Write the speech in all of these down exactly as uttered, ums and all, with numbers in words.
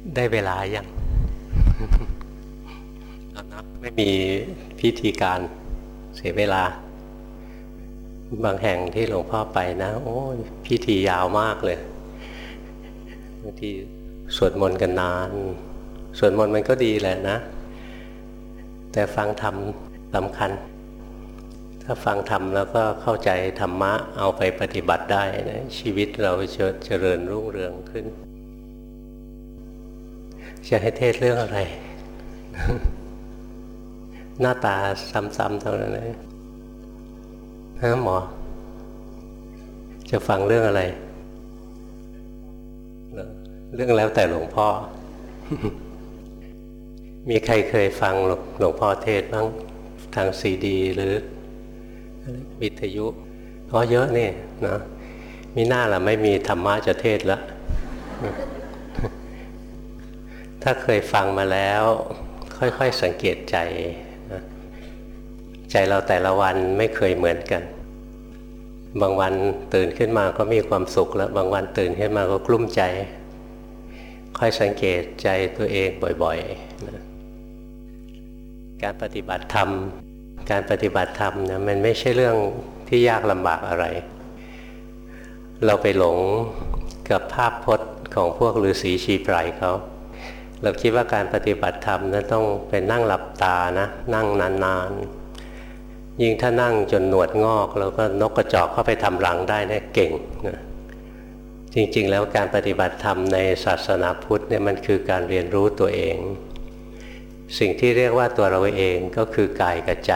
ได้เวลายังเอานะไม่มีพิธีการเสียเวลาบางแห่งที่หลวงพ่อไปนะโอ้ยพิธียาวมากเลยบางทีสวดมนต์กันนานสวดมนต์มันก็ดีแหละนะแต่ฟังธรรมสำคัญถ้าฟังธรรมแล้วก็เข้าใจธรรมะเอาไปปฏิบัติได้นะชีวิตเราจะเจริญรุ่งเรืองขึ้นจะให้เทศเรื่องอะไร หน้าตาซ้ำๆเท่านั้นเลยฮะหมอจะฟังเรื่องอะไรเรื่องแล้วแต่หลวงพ่อ มีใครเคยฟังหลวงพ่อเทศบ้างทางซีดีหรือวิทยุอ๋อเยอะนี่นะมีหน้าล่ะไม่มีธรรมะจะเทศแล้ว ถ้าเคยฟังมาแล้วค่อยๆสังเกตใจนะใจเราแต่ละวันไม่เคยเหมือนกันบางวันตื่นขึ้นมาก็มีความสุขแล้วบางวันตื่นขึ้นมาก็กลุ้มใจค่อยสังเกตใจตัวเองบ่อยๆนะการปฏิบัติธรรมการปฏิบัติธรรมนะมันไม่ใช่เรื่องที่ยากลำบากอะไรเราไปหลงกับภาพพจน์ของพวกฤาษีชีไพรเขาเราคิดว่าการปฏิบัติธรรมนั้นต้องเป็นนั่งหลับตานะนั่งนานๆยิ่งถ้านั่งจนหนวดงอกแล้วก็นกกระจอกเข้าไปทำรังได้เนี่ยเก่งนะจริงๆแล้วการปฏิบัติธรรมในศาสนาพุทธเนี่ยมันคือการเรียนรู้ตัวเองสิ่งที่เรียกว่าตัวเราเองก็คือกายกับใจ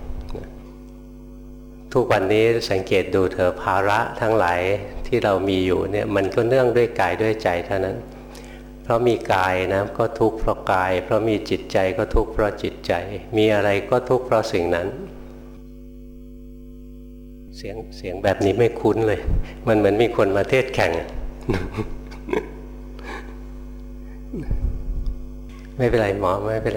ทุกวันนี้สังเกตดูเถอะภาระทั้งหลายที่เรามีอยู่เนี่ยมันก็เนื่องด้วยกายด้วยใจเท่านั้นเพราะมีกายนะก็ทุกข์เพราะกายเพราะมีจิตใจก็ทุกข์เพราะจิตใจมีอะไรก็ทุกข์เพราะสิ่งนั้นเสียงเสียงแบบนี้ไม่คุ้นเลยมันเหมือนมีคนมาเทศแข่ง ไม่เป็นไรหมอไม่เป็นไร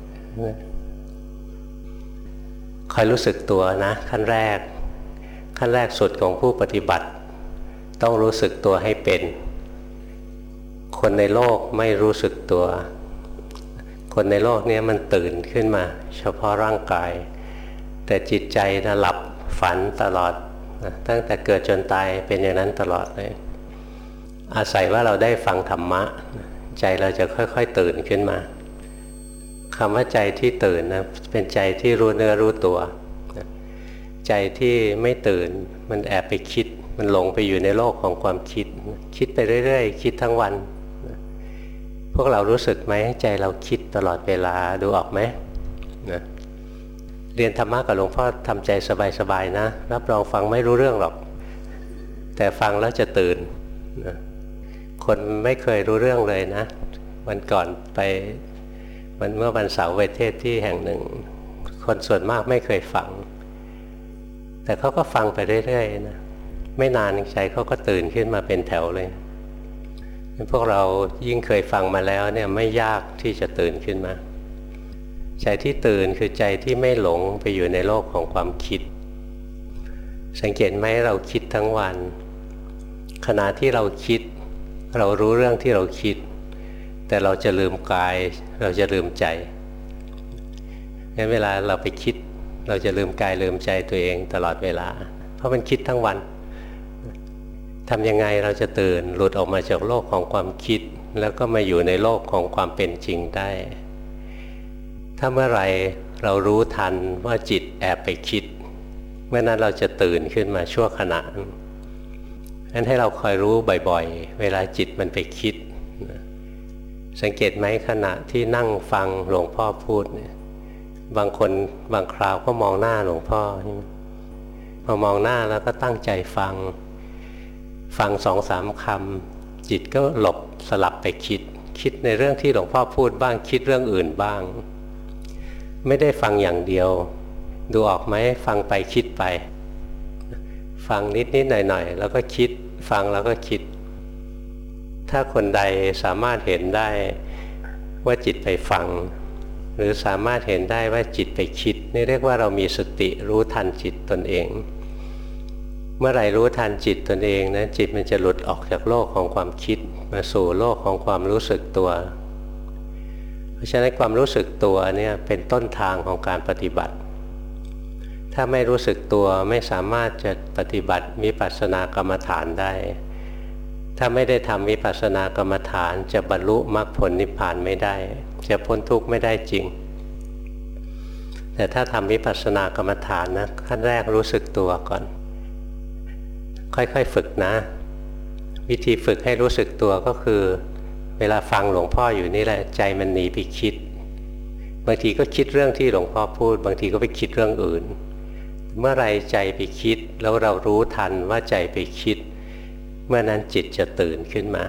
คอยรู้สึกตัวนะขั้นแรกขั้นแรกสุดของผู้ปฏิบัติต้องรู้สึกตัวให้เป็นคนในโลกไม่รู้สึกตัวคนในโลกนี้มันตื่นขึ้นมาเฉพาะร่างกายแต่จิตใจนะหลับฝันตลอดนะตั้งแต่เกิดจนตายเป็นอย่างนั้นตลอดเลยอาศัยว่าเราได้ฟังธรรมะใจเราจะค่อยๆตื่นขึ้นมาคำว่าใจที่ตื่นนะเป็นใจที่รู้เนื้อรู้ตัวใจที่ไม่ตื่นมันแอบไปคิดมันหลงไปอยู่ในโลกของความคิดคิดไปเรื่อยๆคิดทั้งวันพวกเรารู้สึกไหมใจเราคิดตลอดเวลาดูออกไหมนะเรียนธรรมะกับหลวงพ่อทำใจสบายๆนะรับรองฟังไม่รู้เรื่องหรอกแต่ฟังแล้วจะตื่นนะคนไม่เคยรู้เรื่องเลยนะวันก่อนไปมันเมื่อวันเสาร์ไปเทศที่แห่งหนึ่งคนส่วนมากไม่เคยฟังแต่เขาก็ฟังไปเรื่อยๆนะไม่นานใจเขาก็ตื่นขึ้นมาเป็นแถวเลยพวกเรายิ่งเคยฟังมาแล้วเนี่ยไม่ยากที่จะตื่นขึ้นมาใจที่ตื่นคือใจที่ไม่หลงไปอยู่ในโลกของความคิดสังเกตไหมเราคิดทั้งวันขณะที่เราคิดเรารู้เรื่องที่เราคิดแต่เราจะลืมกายเราจะลืมใจงั้นเวลาเราไปคิดเราจะลืมกายลืมใจตัวเองตลอดเวลาเพราะมันคิดทั้งวันทำยังไงเราจะตื่นหลุดออกมาจากโลกของความคิดแล้วก็มาอยู่ในโลกของความเป็นจริงได้ถ้าเมื่อไหร่เรารู้ทันว่าจิตแอบไปคิดเมื่อนั้นเราจะตื่นขึ้นมาชั่วขณะงั้นให้เราคอยรู้บ่อยๆเวลาจิตมันไปคิดสังเกตไหมขณะที่นั่งฟังหลวงพ่อพูดเนี่ยบางคนบางคราวก็มองหน้าหลวงพ่อพอมองหน้าแล้วก็ตั้งใจฟังฟังสองสามคำจิตก็หลบสลับไปคิดคิดในเรื่องที่หลวงพ่อพูดบ้างคิดเรื่องอื่นบ้างไม่ได้ฟังอย่างเดียวดูออกไหมฟังไปคิดไปฟังนิดนิดหน่อยหน่อยแล้วก็คิดฟังแล้วก็คิดถ้าคนใดสามารถเห็นได้ว่าจิตไปฟังหรือสามารถเห็นได้ว่าจิตไปคิดนี่เรียกว่าเรามีสติรู้ทันจิตตนเองเมื่อไหร่รู้ทันจิตตนเองนะจิตมันจะหลุดออกจากโลกของความคิดมาสู่โลกของความรู้สึกตัวเพราะฉะนั้นความรู้สึกตัวเนี่ยเป็นต้นทางของการปฏิบัติถ้าไม่รู้สึกตัวไม่สามารถจะปฏิบัติวิปัสสนากรรมฐานได้ถ้าไม่ได้ทำวิปัสสนากรรมฐานจะบรรลุมรรคผลนิพพานไม่ได้จะพ้นทุกข์ไม่ได้จริงแต่ถ้าทำวิปัสสนากรรมฐานนะขั้นแรกรู้สึกตัวก่อนค่อยๆฝึกนะวิธีฝึกให้รู้สึกตัวก็คือเวลาฟังหลวงพ่ออยู่นี่แหละใจมันหนีไปคิดบางทีก็คิดเรื่องที่หลวงพ่อพูดบางทีก็ไปคิดเรื่องอื่นเมื่อไรใจไปคิดแล้วเรารู้ทันว่าใจไปคิดเมื่อนั้นจิตจะตื่นขึ้นมา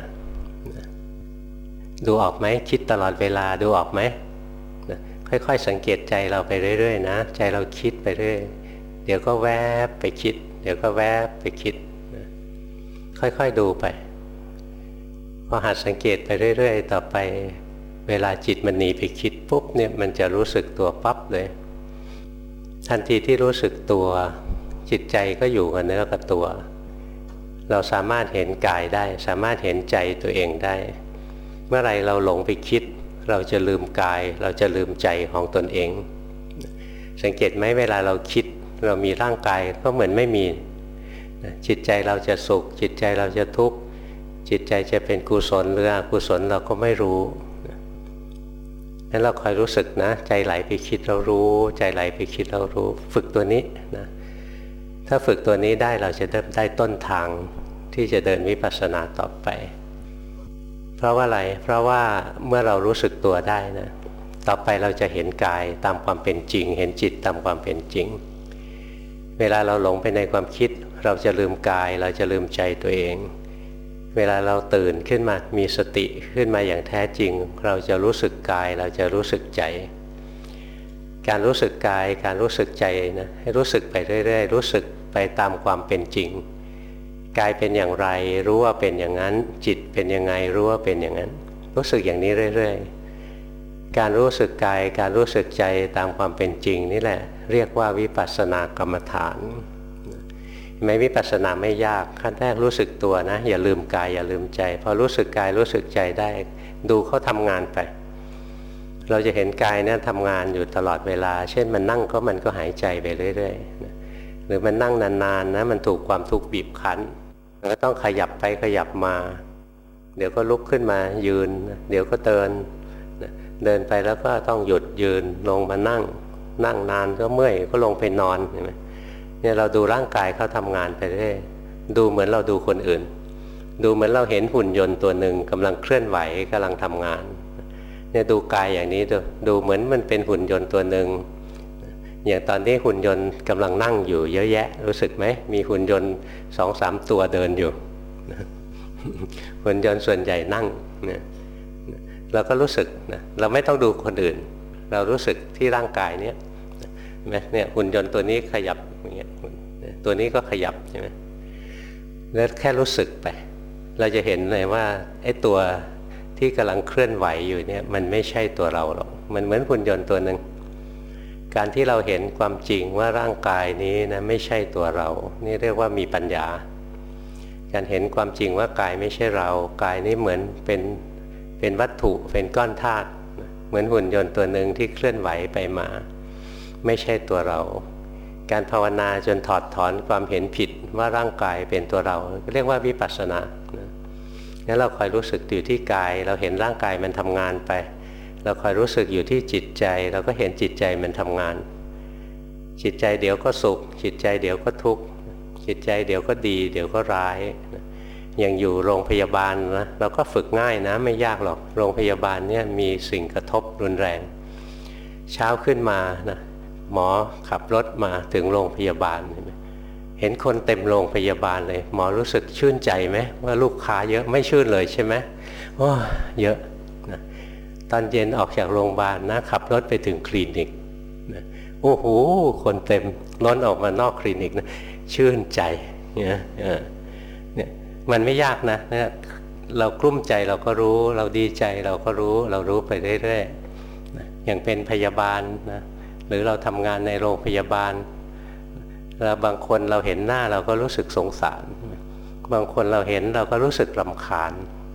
ดูออกไหมคิดตลอดเวลาดูออกไหมค่อยๆสังเกตใจเราไปเรื่อยๆนะใจเราคิดไปเรื่อยเดี๋ยวก็แวบไปคิดเดี๋ยวก็แวบไปคิดค่อยๆดูไปพอหัดสังเกตไปเรื่อยๆต่อไปเวลาจิตมันหนีไปคิดปุ๊บเนี่ยมันจะรู้สึกตัวปั๊บเลยทันทีที่รู้สึกตัวจิตใจก็อยู่กับเนื้อกับตัวเราสามารถเห็นกายได้สามารถเห็นใจตัวเองได้เมื่อไรเราหลงไปคิดเราจะลืมกายเราจะลืมใจของตนเองสังเกตไหมเวลาเราคิดเรามีร่างกายก็เหมือนไม่มีจิตใจเราจะสุขจิตใจเราจะทุกข์จิตใจจะเป็นกุศลหรืออกุศลเราก็ไม่รู้นั้นเราคอยรู้สึกนะใจไหลไปคิดเรารู้ใจไหลไปคิดเรารู้ฝึกตัวนี้นะถ้าฝึกตัวนี้ได้เราจะได้ต้นทางที่จะเดินวิปัสสนาต่อไปเพราะว่าอะไรเพราะว่าเมื่อเรารู้สึกตัวได้นะต่อไปเราจะเห็นกายตามความเป็นจริงเห็นจิตตามความเป็นจริงเวลาเราหลงไปในความคิดเราจะลืมกายเราจะลืมใจตัวเองเวลาเราตื่นขึ้นมามีสติขึ้นมาอย่างแท้จริงเราจะรู้สึกกายเราจะรู้สึกใจการรู้สึกกายการรู้สึกใจนะให้รู้สึกไปเรื่อยๆรู้สึกไปตามความเป็นจริงกายเป็นอย่างไรรู้ว่าเป็นอย่างนั้นจิตเป็นยังไงรู้ว่าเป็นอย่างนั้นรู้สึกอย่างนี้เรื่อยๆการรู้สึกกายการรู้สึกใจตามความเป็นจริงนี่แหละเรียกว่าวิปัสสนากรรมฐานไม่วิปัสสนาไม่ยากขั้นแรกรู้สึกตัวนะอย่าลืมกายอย่าลืมใจพอรู้สึกกายรู้สึกใจได้ดูเขาทำงานไปเราจะเห็นกายเนี่ยทำงานอยู่ตลอดเวลาเช่นมันนั่งก็มันก็หายใจไปเรื่อยๆหรือมันนั่งนานๆนะมันถูกความทุกข์บีบคั้นมันก็ต้องขยับไปขยับมาเดี๋ยวก็ลุกขึ้นมายืนเดี๋ยวก็เดินเดินไปแล้วก็ต้องหยุดยืนลงมานั่งนั่งนานก็เมื่อยก็ลงไปนอนเห็นไหมเนี่ยเราดูร่างกายเขาทำงานไปเรื่อยดูเหมือนเราดูคนอื่นดูเหมือนเราเห็นหุ่นยนต์ตัวหนึ่งกำลังเคลื่อนไหวกำลังทำงานเนี่ยดูกายอย่างนี้ดูดูเหมือนมันเป็นหุ่นยนต์ตัวหนึ่งอย่างตอนนี้หุ่นยนต์กำลังนั่งอยู่เยอะแยะรู้สึกไหมมีหุ่นยนต์สองสามตัวเดินอยู่หุ่นยนต์ส่วนใหญ่นั่งเนี่ยเราก็รู้สึกนะเราไม่ต้องดูคนอื่นเรารู้สึกที่ร่างกายเนี้ยเนี่ยหุ่นยนต์ตัวนี้ขยับอย่างเงี้ยตัวนี้ก็ขยับใช่ไหมแล้วแค่รู้สึกไปเราจะเห็นเลยว่าไอ้ตัวที่กำลังเคลื่อนไหวอยู่เนี่ยมันไม่ใช่ตัวเราหรอกมันเหมือนหุ่นยนต์ตัวหนึ่งการที่เราเห็นความจริงว่าร่างกายนี้นะไม่ใช่ตัวเรานี่เรียกว่ามีปัญญาการเห็นความจริงว่ากายไม่ใช่เรากายนี้เหมือนเป็นเป็นวัตถุเป็นก้อนธาตุเหมือนหุ่นยนต์ตัวหนึ่งที่เคลื่อนไหวไปมาไม่ใช่ตัวเราการภาวนาจนถอดถอนความเห็นผิดว่าร่างกายเป็นตัวเราเรียกว่าวิปัสสนางั้นเราคอยรู้สึกอยู่ที่กายเราเห็นร่างกายมันทำงานไปเราคอยรู้สึกอยู่ที่จิตใจเราก็เห็นจิตใจมันทำงานจิตใจเดี๋ยวก็สุขจิตใจเดี๋ยวก็ทุกข์จิตใจเดี๋ยวก็ดีเดี๋ยวก็ร้ายอย่างอยู่โรงพยาบาลนะเราก็ฝึกง่ายนะไม่ยากหรอกโรงพยาบาลเนี่ยมีสิ่งกระทบรุนแรงเช้าขึ้นมานะหมอขับรถมาถึงโรงพยาบาลเห็นคนเต็มโรงพยาบาลเลยหมอรู้สึกชื่นใจไหมว่าลูกค้าเยอะไม่ชื่นเลยใช่ไหมโอ้เยอะนะตอนเย็นออกจากโรงพยาบาลนะขับรถไปถึงคลินิกนะโอ้โหคนเต็มล้นออกมานอกคลินิกนะชื่นใจเนี่ยเนี่ยมันไม่ยากนะนะเรากลุ้มใจเราก็รู้เราดีใจเราก็รู้เรารู้ไปเรื่อยๆนะอย่างเป็นพยาบาลนะหรือเราทำงานในโรงพยาบาลแล้วบางคนเราเห็นหน้าเราก็รู้สึกสงสารบางคนเราเห็นเราก็รู้สึกรำคาญ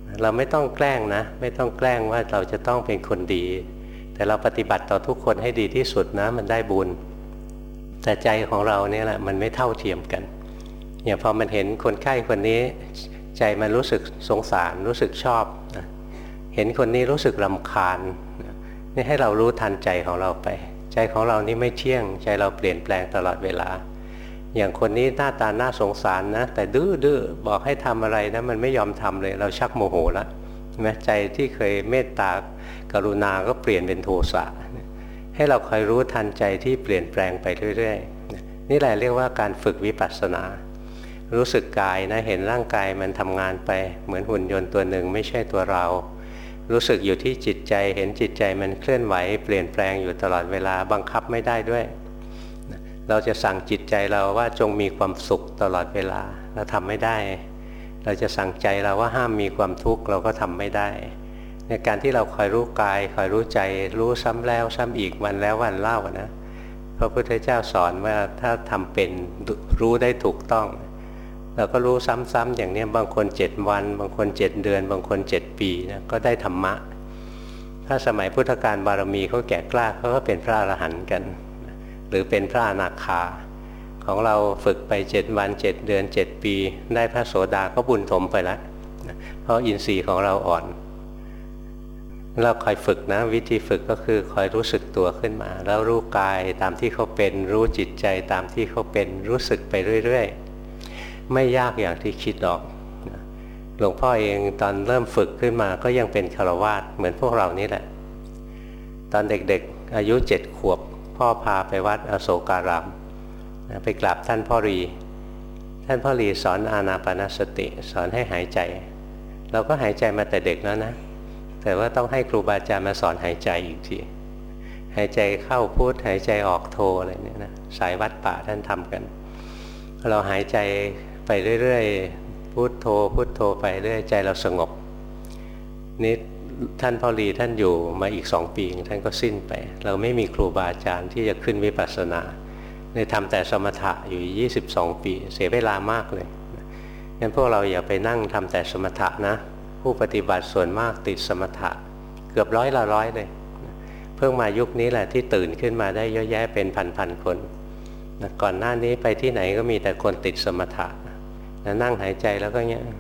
เราไม่ต้องแกล้งนะไม่ต้องแกล้งว่าเราจะต้องเป็นคนดีแต่เราปฏิบัติต่อทุกคนให้ดีที่สุดนะมันได้บุญแต่ใจของเราเนี่ยแหละมันไม่เท่าเทียมกันอย่างพอมันเห็นคนไข้คนนี้ใจมันรู้สึกสงสารรู้สึกชอบนะเห็นคนนี้รู้สึกรำคาญนี่ให้เรารู้ทันใจของเราไปใจของเรานี่ไม่เที่ยงใจเราเปลี่ยนแปลงตลอดเวลาอย่างคนนี้หน้าตาน่าสงสารนะแต่ดื้อดื้อบอกให้ทำอะไรนะมันไม่ยอมทำเลยเราชักโมโหแล้วใช่ไหมใจที่เคยเมตตากรุณาก็เปลี่ยนเป็นโทสะให้เราคอยรู้ทันใจที่เปลี่ยนแปลงไปเรื่อยๆนี่แหละเรียกว่าการฝึกวิปัสสนารู้สึกกายนะเห็นร่างกายมันทำงานไปเหมือนหุ่นยนต์ตัวหนึ่งไม่ใช่ตัวเรารู้สึกอยู่ที่จิตใจเห็นจิตใจมันเคลื่อนไหวเปลี่ยนแปลงอยู่ตลอดเวลาบังคับไม่ได้ด้วยเราจะสั่งจิตใจเราว่าจงมีความสุขตลอดเวลาเราทำไม่ได้เราจะสั่งใจเราว่าห้ามมีความทุกข์เราก็ทำไม่ได้ในการที่เราคอยรู้กายคอยรู้ใจรู้ซ้ำแล้วซ้ำอีกวันแล้ววันเล่านะพระพุทธเจ้าสอนว่าถ้าทำเป็นรู้ได้ถูกต้องเราก็รู้ซ้ำๆอย่างนี้บางคนเจ็ดวันบางคนเจ็ดเดือนบางคนเจ็ดปีนะก็ได้ธรรมะถ้าสมัยพุทธกาลบารมีเขาแก่กล้าเขาก็เป็นพระอรหันต์กันหรือเป็นพระอนาคาของเราฝึกไปเจ็ดวันเจ็ดเดือนเจ็ดปีได้พระโสดาก็บุญถมไปแล้วเพราะอินทรีย์ของเราอ่อนเราคอยฝึกนะวิธีฝึกก็คือคอยรู้สึกตัวขึ้นมาแล้วรู้กายตามที่เขาเป็นรู้จิตใจตามที่เขาเป็นรู้สึกไปเรื่อยๆไม่ยากอย่างที่คิดหรอกหลวงพ่อเองตอนเริ่มฝึกขึ้นมาก็ยังเป็นฆราวาสเหมือนพวกเรานี่แหละตอนเด็กๆอายุเจ็ดขวบพ่อพาไปวัดอโศการามไปกราบท่านพ่อรีท่านพ่อรีสอนอานาปานสติสอนให้หายใจเราก็หายใจมาแต่เด็กแล้วนะแต่ว่าต้องให้ครูบาอาจารย์มาสอนหายใจอีกทีหายใจเข้าพุทหายใจออกโทอะไรเนี่ยนะสายวัดป่าท่านทำกันเราหายใจไปเรื่อยๆพุทโธพุทโธไปเรื่อยใจเราสงบนี่ท่านพ่อรีท่านอยู่มาอีกสองปีท่านก็สิ้นไปเราไม่มีครูบาอาจารย์ที่จะขึ้นวิปัสสนาเลยทำแต่สมถะอยู่ยี่สิบสองปีเสียเวลามากเลยงั้นพวกเราอย่าไปนั่งทำแต่สมถะนะผู้ปฏิบัติส่วนมากติดสมถะเกือบร้อยละร้อยเลยเพิ่งมายุคนี้แหละที่ตื่นขึ้นมาได้เยอะแยะเป็นพันๆคนก่อนหน้านี้ไปที่ไหนก็มีแต่คนติดสมถะนั่งหายใจแล้วก็เงี้ย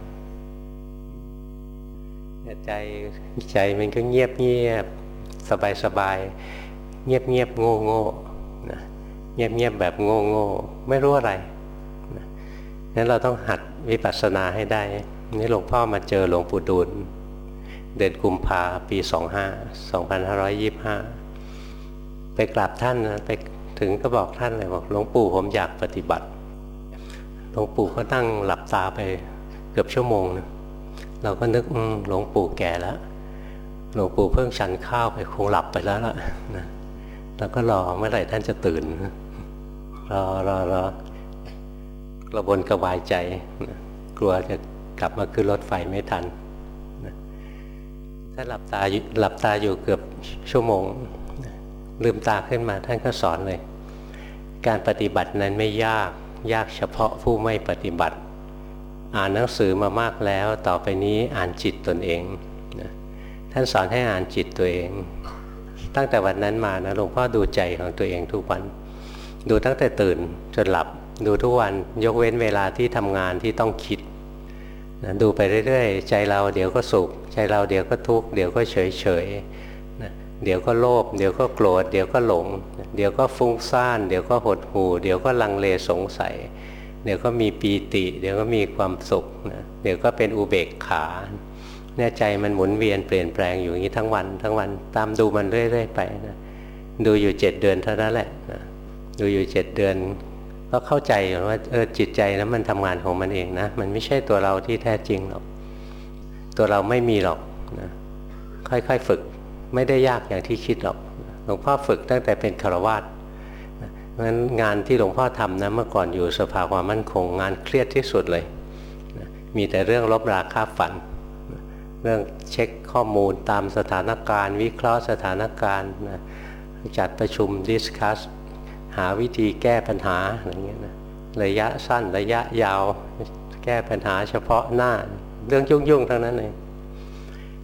ใจใจมันก็เงียบเงียบสบายสบายเงียบเงียบโง่โง่นะเงียบเงียบแบบโง่โง่ไม่รู้อะไรนะงั้นเราต้องหัดวิปัสสนาให้ได้นี่หลวงพ่อมาเจอหลวงปู่ดูลเดือนกุมภาปีสองห้าสองพันห้าร้อยยี่สิบห้าไปกราบท่านนะไปถึงก็บอกท่านเลยบอกหลวงปู่ผมอยากปฏิบัติหลวงปู่ก็นั่งหลับตาไปเกือบชั่วโมงนะเราก็นึกหลวงปู่แก่แล้วหลวงปู่เพิ่งฉันข้าวไปคงหลับไปแล้วล่ะนะแล้วก็รอเมื่อไหร่ท่านจะตื่นรอรอรอกระวนกระวายใจนะกลัวจะกลับมาขึ้นรถไฟไม่ทันนะท่านหลับตาหลับตาอยู่เกือบชั่วโมงนะลืมตาขึ้นมาท่านก็สอนเลยการปฏิบัตินั้นไม่ยากยากเฉพาะผู้ไม่ปฏิบัติอ่านหนังสือมามากแล้วต่อไปนี้อ่านจิตตนเองนะท่านสอนให้อ่านจิตตัวเองตั้งแต่วันนั้นมานะหลวงพ่อดูใจของตัวเองทุกวันดูตั้งแต่ตื่นจนหลับดูทุกวันยกเว้นเวลาที่ทำงานที่ต้องคิดนะดูไปเรื่อยๆใจเราเดี๋ยวก็สุขใจเราเดี๋ยวก็ทุกข์เดี๋ยวก็เฉยเฉยนะเดี๋ยวก็โลภเดี๋ยวก็โกรธเดี๋ยวก็หลงเดี๋ยวก็ฟุ้งซ่านเดี๋ยวก็หดหู่เดี๋ยวก็ลังเลสงสัยเดี๋ยวก็มีปีติเดี๋ยวก็มีความสุขนะเดี๋ยวก็เป็นอุเบกขาเนี่ยใจมันหมุนเวียนเปลี่ยนแปลงอยู่อย่างนี้ทั้งวันทั้งวันตามดูมันเรื่อยๆไปนะดูอยู่เจ็ดเดือนเท่านั้นแหละนะดูอยู่เจ็ดเดือนก็เข้าใจว่าเออจิตใจนั้นมันทำงานของมันเองนะมันไม่ใช่ตัวเราที่แท้จริงหรอกตัวเราไม่มีหรอกนะค่อยๆฝึกไม่ได้ยากอย่างที่คิดหรอกหลวงพ่อฝึกตั้งแต่เป็นฆราวาสเพราะฉะนั้นงานที่หลวงพ่อทำนะเมื่อก่อนอยู่สภาความมั่นคงงานเครียดที่สุดเลยนะมีแต่เรื่องลบราค่าฝันนะเรื่องเช็คข้อมูลตามสถานการณ์วิเคราะห์สถานการณ์นะจัดประชุมดิสคัสหาวิธีแก้ปัญหาอะไรเงี้ยนะระยะสั้นระยะยาวแก้ปัญหาเฉพาะหน้าเรื่องยุ่งๆทั้งนั้นเลย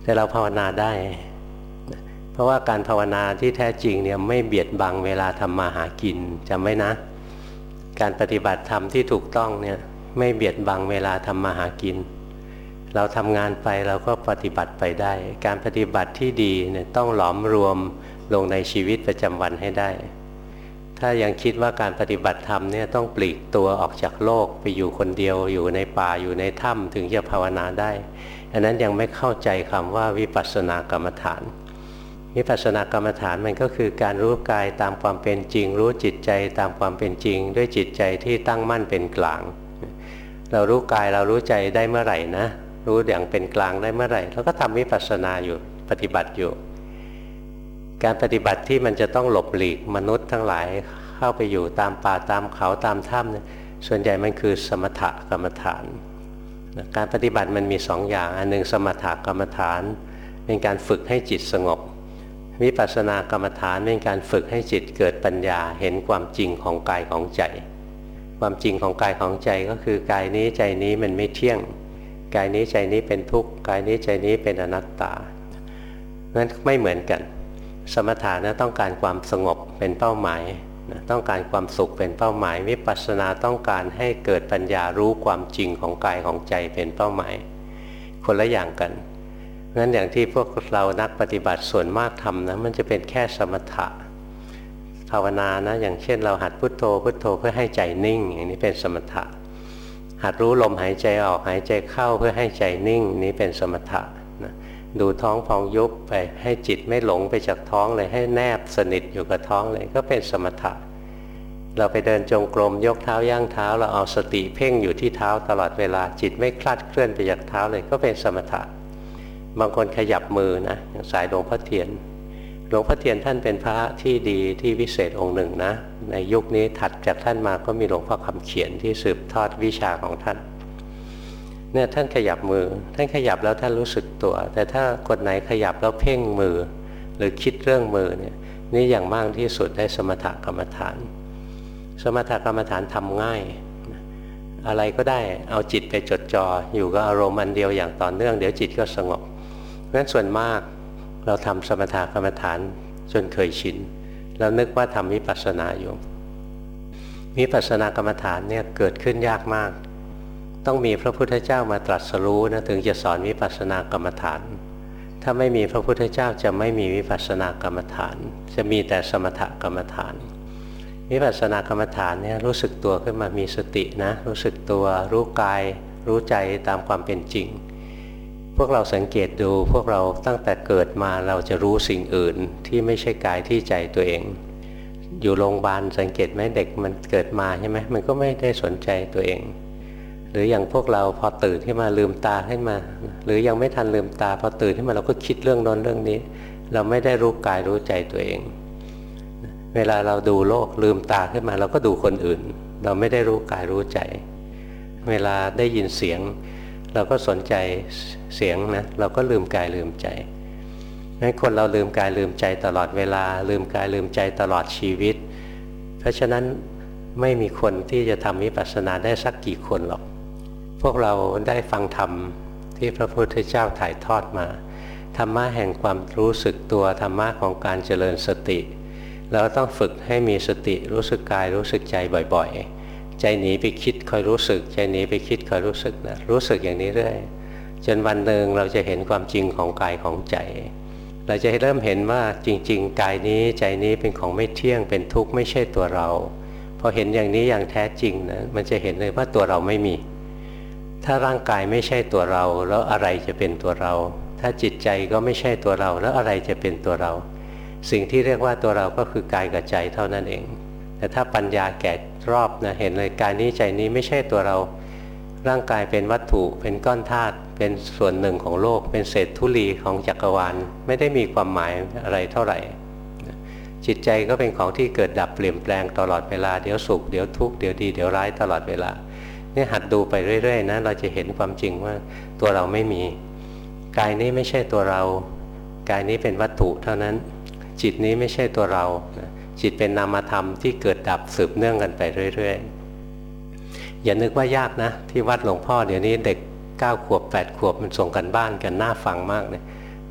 แต่เราภาวนาได้เพราะว่าการภาวนาที่แท้จริงเนี่ยไม่เบียดบังเวลาทำมาหากินจำไว้นะการปฏิบัติธรรมที่ถูกต้องเนี่ยไม่เบียดบังเวลาทำมาหากินเราทำงานไปเราก็ปฏิบัติไปได้การปฏิบัติที่ดีเนี่ยต้องหลอมรวมลงในชีวิตประจำวันให้ได้ถ้ายังคิดว่าการปฏิบัติธรรมเนี่ยต้องปลีกตัวออกจากโลกไปอยู่คนเดียวอยู่ในป่าอยู่ในถ้ำถึงจะภาวนาได้อันนั้นยังไม่เข้าใจคำว่าวิปัสสนากรรมฐานวิปัสสนากรรมฐานมันก็คือการรู้กายตามความเป็นจริงรู้จิตใจตามความเป็นจริงด้วยจิตใจที่ตั้งมั่นเป็นกลางเรารู้กายเรารู้ใจได้เมื่อไหร่นะรู้อย่างเป็นกลางได้เมื่อไหร่เราก็ทำวิปัสสนาอยู่ปฏิบัติอยู่การปฏิบัติที่มันจะต้องหลบหลีกมนุษย์ทั้งหลายเข้าไปอยู่ตามป่าตามเขาตามถ้ำเนี่ยส่วนใหญ่มันคือสมถกรรมฐานการปฏิบัติมันมีสองอย่างอันหนึ่งสมถกรรมฐานเป็นการฝึกให้จิตสงบวิปัสสนากรรมฐานเป็นการฝึกให้จิตเกิดปัญญาเห็นความจริงของกายของใจความจริงของกายของใจก็คือกายนี้ใจนี้มันไม่เที่ยงกายนี้ใจนี้เป็นทุกข์กายนี้ใจนี้เป็นอนัตตานั้นไม่เหมือนกันสมถะนะต้องการความสงบเป็นเป้าหมายนะต้องการความสุขเป็นเป้าหมายวิปัสสนาต้องการให้เกิดปัญญารู้ความจริงของกายของใจเป็นเป้าหมายคนละอย่างกันงั้นอย่างที่พวกเรานักปฏิบัติส่วนมากทำนะมันจะเป็นแค่สมถะภาวนานะอย่างเช่นเราหัดพุทโธพุทโธเพื่อให้ใจนิ่งอย่างนี้เป็นสมถะหัดรู้ลมหายใจออกหายใจเข้าเพื่อให้ใจนิ่งนี้เป็นสมถะนะดูท้องพองยุบไปให้จิตไม่หลงไปจากท้องเลยให้แนบสนิทอยู่กับท้องเลยก็เป็นสมถะเราไปเดินจงกรมยกเท้าย่างเท้าเราเอาสติเพ่งอยู่ที่เท้าตลอดเวลาจิตไม่คลาดเคลื่อนไปจากเท้าเลยก็เป็นสมถะบางคนขยับมือนะอย่างสายหลวงพ่อเทียนหลวงพ่อเทียนท่านเป็นพระที่ดีที่วิเศษองค์หนึ่งนะในยุคนี้ถัดจากท่านมาก็มีหลวงพ่อคำเขียนที่สืบทอดวิชาของท่านเนี่ยท่านขยับมือท่านขยับแล้วท่านรู้สึกตัวแต่ถ้าคนไหนขยับแล้วเพ่งมือหรือคิดเรื่องมือเนี่ยนี่อย่างมากที่สุดได้สมถกรรมฐานสมถกรรมฐานทำง่ายอะไรก็ได้เอาจิตไปจดจ่ออยู่กับอารมณ์อันเดียวอย่างต่อเนื่องเดี๋ยวจิตก็สงบเพราะฉะนั้นส่วนมากเราทำสมถกรรมฐานจนเคยชินแล้วนึกว่าทำวิปัสสนาอยู่วิปัสสนากรรมฐานเนี่ยเกิดขึ้นยากมากต้องมีพระพุทธเจ้ามาตรัสรู้นะถึงจะสอนวิปัสสนากรรมฐานถ้าไม่มีพระพุทธเจ้าจะไม่มีวิปัสสนากรรมฐานจะมีแต่สมถกรรมฐานวิปัสสนากรรมฐานเนี่ยรู้สึกตัวขึ้นมามีสตินะรู้สึกตัวรู้กายรู้ใจตามความเป็นจริงพวกเราสังเกตดูพวกเราตั้งแต่เกิดมาเราจะรู้สิ่งอื่นที่ไม่ใช่กายที่ใจตัวเองอยู่โรงพยาบาลสังเกตไหมเด็กมันเกิดมาใช่ไหมมันก็ไม่ได้สนใจตัวเองหรืออย่างพวกเราพอตื่นขึ้นมาลืมตาขึ้นมาหรือยังไม่ทันลืมตาพอตื่นขึ้นมาเราก็คิดเรื่องโน้นเรื่องนี้เราไม่ได้รู้กายรู้ใจตัวเองเวลาเราดูโลกลืมตาขึ้นมาเราก็ดูคนอื่นเราไม่ได้รู้กายรู้ใจเวลาได้ยินเสียงเราก็สนใจเสียงนะเราก็ลืมกายลืมใจงั้นคนเราลืมกายลืมใจตลอดเวลาลืมกายลืมใจตลอดชีวิตเพราะฉะนั้นไม่มีคนที่จะทำวิปัสสนาได้สักกี่คนหรอกพวกเราได้ฟังธรรมที่พระพุทธเจ้าถ่ายทอดมาธรรมะแห่งความรู้สึกตัวธรรมะของการเจริญสติเราต้องฝึกให้มีสติรู้สึกกายรู้สึกใจบ่อยๆใจหนีไปคิดคอยรู้สึกใจหนีไปคิดคอยรู้สึกนะรู้สึกอย่างนี้เรื่อยจนวันหนึ่งเราจะเห็นความจริงของกายของใจเราจะเริ่มเห็นว่าจริงๆกายนี้ใจนี้เป็นของไม่เที่ยงเป็นทุกข์ไม่ใช่ตัวเราพอเห็นอย่างนี้อย่างแท้จริงนะมันจะเห็นเลยว่าตัวเราไม่มีถ้าร่างกายไม่ใช่ตัวเราแล้วอะไรจะเป็นตัวเราถ้าจิตใจก็ไม่ใช่ตัวเราแล้วอะไรจะเป็นตัวเราสิ่งที่เรียกว่าตัวเราก็คือกายกับใจเท่านั้นเองแต่ถ้าปัญญาแก่รอบนะเห็นเลยกายนี้ใจนี้ไม่ใช่ตัวเราร่างกายเป็นวัตถุเป็นก้อนธาตุเป็นส่วนหนึ่งของโลกเป็นเศษธุลีของจักรวาลไม่ได้มีความหมายอะไรเท่าไหร่จิตใจก็เป็นของที่เกิดดับเปลี่ยนแปลงตลอดเวลาเดี๋ยวสุขเดี๋ยวทุกข์เดี๋ยวดีเดี๋ยวร้ายตลอดเวลาเนี่ยหัดดูไปเรื่อยๆนะเราจะเห็นความจริงว่าตัวเราไม่มีกายนี้ไม่ใช่ตัวเรากายนี้เป็นวัตถุเท่านั้นจิตนี้ไม่ใช่ตัวเราจิตเป็นนามธรรมที่เกิดดับสืบเนื่องกันไปเรื่อยๆอย่านึกว่ายากนะที่วัดหลวงพ่อเดี๋ยวนี้เด็กเก้าขวบแปดขวบมันส่งกันบ้านกันน่าฟังมากเลย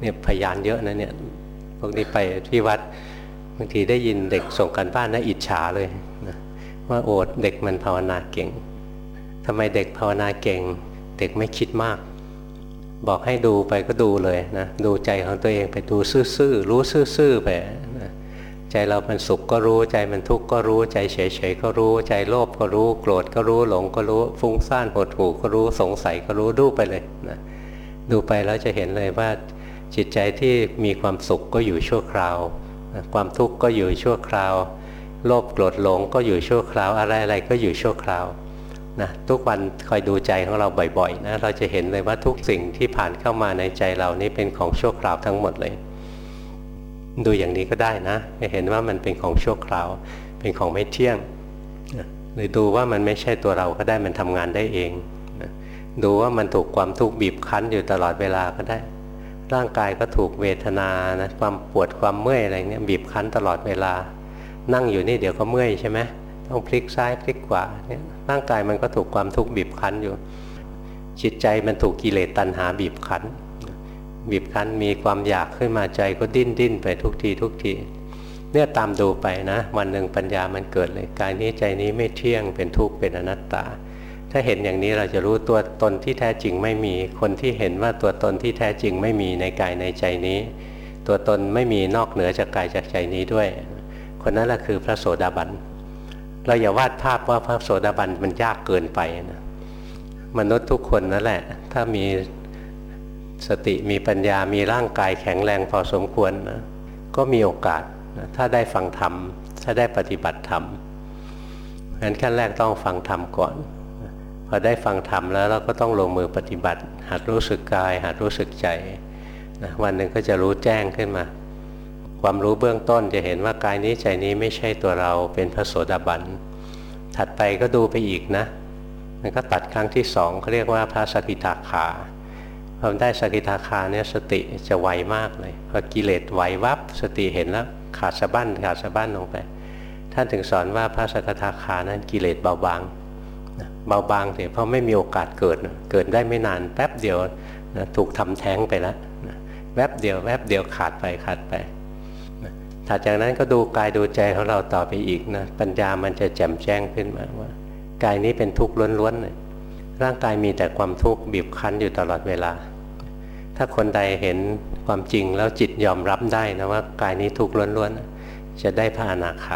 เนี่ยพยานเยอะนะเนี่ยพวกนี้ไปที่วัดบางทีได้ยินเด็กส่งกันบ้านน่าอิจฉาเลยนะว่าโอดเด็กมันภาวนาเก่งทำไมเด็กภาวนาเก่งเด็กไม่คิดมากบอกให้ดูไปก็ดูเลยนะดูใจของตัวเองไปดูซื่อๆรู้ซื่อๆไปนะใจเรามันสุขก็รู้ใจมันทุกข์ก็รู้ใจเฉยๆก็รู้ใจโลภก็รู้โกรธก็รู้หลงก็รู้ฟุ้งซ่านหดหู่ก็รู้สงสัยก็รู้ดูไปเลยนะดูไปแล้วจะเห็นเลยว่าจิตใจที่มีความสุขก็อยู่ชั่วคราวความทุกข์ก็อยู่ชั่วคราวโลภโกรธหลงก็อยู่ชั่วคราวอะไรๆก็อยู่ชั่วคราวนะทุกวันคอยดูใจของเราบ่อยๆนะเราจะเห็นเลยว่าทุกสิ่งที่ผ่านเข้ามาในใจเรานี้เป็นของชั่วคราวทั้งหมดเลยดูอย่างนี้ก็ได้นะจะเห็นว่ามันเป็นของชั่วคราวเป็นของไม่เที่ยงหรือดูว่ามันไม่ใช่ตัวเราก็ได้มันทำงานได้เองดูว่ามันถูกความทุกข์บีบคั้นอยู่ตลอดเวลาก็ได้ร่างกายก็ถูกเวทนานะความปวดความเมื่อยอะไรเงี้ยบีบคั้นตลอดเวลานั่งอยู่นี่เดี๋ยวก็เมื่อยใช่ไหมต้องพลิกซ้ายพลิกขวาเนี่ยร่างกายมันก็ถูกความทุกข์บีบคั้นอยู่จิตใจมันถูกกิเลสตัณหาบีบคั้นบีบคั้นมีความอยากขึ้นมาใจก็ดิ้นดิ้นไปทุกทีทุกทีเนี่ยตามดูไปนะวันหนึ่งปัญญามันเกิดเลยกายนี้ใจนี้ไม่เที่ยงเป็นทุกข์เป็นอนัตตาถ้าเห็นอย่างนี้เราจะรู้ตัวตนที่แท้จริงไม่มีคนที่เห็นว่าตัวตนที่แท้จริงไม่มีในกายในใจนี้ตัวตนไม่มีนอกเหนือจากกายจากใจนี้ด้วยคนนั้นแหละคือพระโสดาบันเราอย่าวาดภาพว่าพระโสดาบันมันยากเกินไปนะมนุษย์ทุกคนนั่นแหละถ้ามีสติมีปัญญามีร่างกายแข็งแรงพอสมควรนะก็มีโอกาสนะถ้าได้ฟังธรรมถ้าได้ปฏิบัติธรรมงั้นขั้นแรกต้องฟังธรรมก่อนพอได้ฟังธรรมแล้วเราก็ต้องลงมือปฏิบัติหัดรู้สึกกายหัดรู้สึกใจนะวันหนึ่งก็จะรู้แจ้งขึ้นมาความรู้เบื้องต้นจะเห็นว่ากายนี้ใจนี้ไม่ใช่ตัวเราเป็นพระโสดาบันถัดไปก็ดูไปอีกนะมันก็ตัดครั้งที่สองเขาเรียกว่าพระสกิทาคาพอได้สกิทาคาเนี่ยสติจะไวมากเลยพอกิเลสไหววับสติเห็นแล้วขาดสะบั้นขาดสะบั้นลงไปท่านถึงสอนว่าพระสกิทาคานั้นกิเลสเบาบางเบาบางเถอะเพราะไม่มีโอกาสเกิดเกิดได้ไม่นานแป๊บเดียวนะถูกทำแท้งไปแล้วนะแวบเดียวแวบเดียวขาดไปขาดไปถัดจากนั้นก็ดูกายดูใจของเราต่อไปอีกนะปัญญามันจะแจ่มแจ้งขึ้นมาว่ากายนี้เป็นทุกข์ล้วนๆเลยร่างกายมีแต่ความทุกข์บีบคั้นอยู่ตลอดเวลาถ้าคนใดเห็นความจริงแล้วจิตยอมรับได้นะว่ากายนี้ทุกข์ล้วนๆจะได้พระอนาคา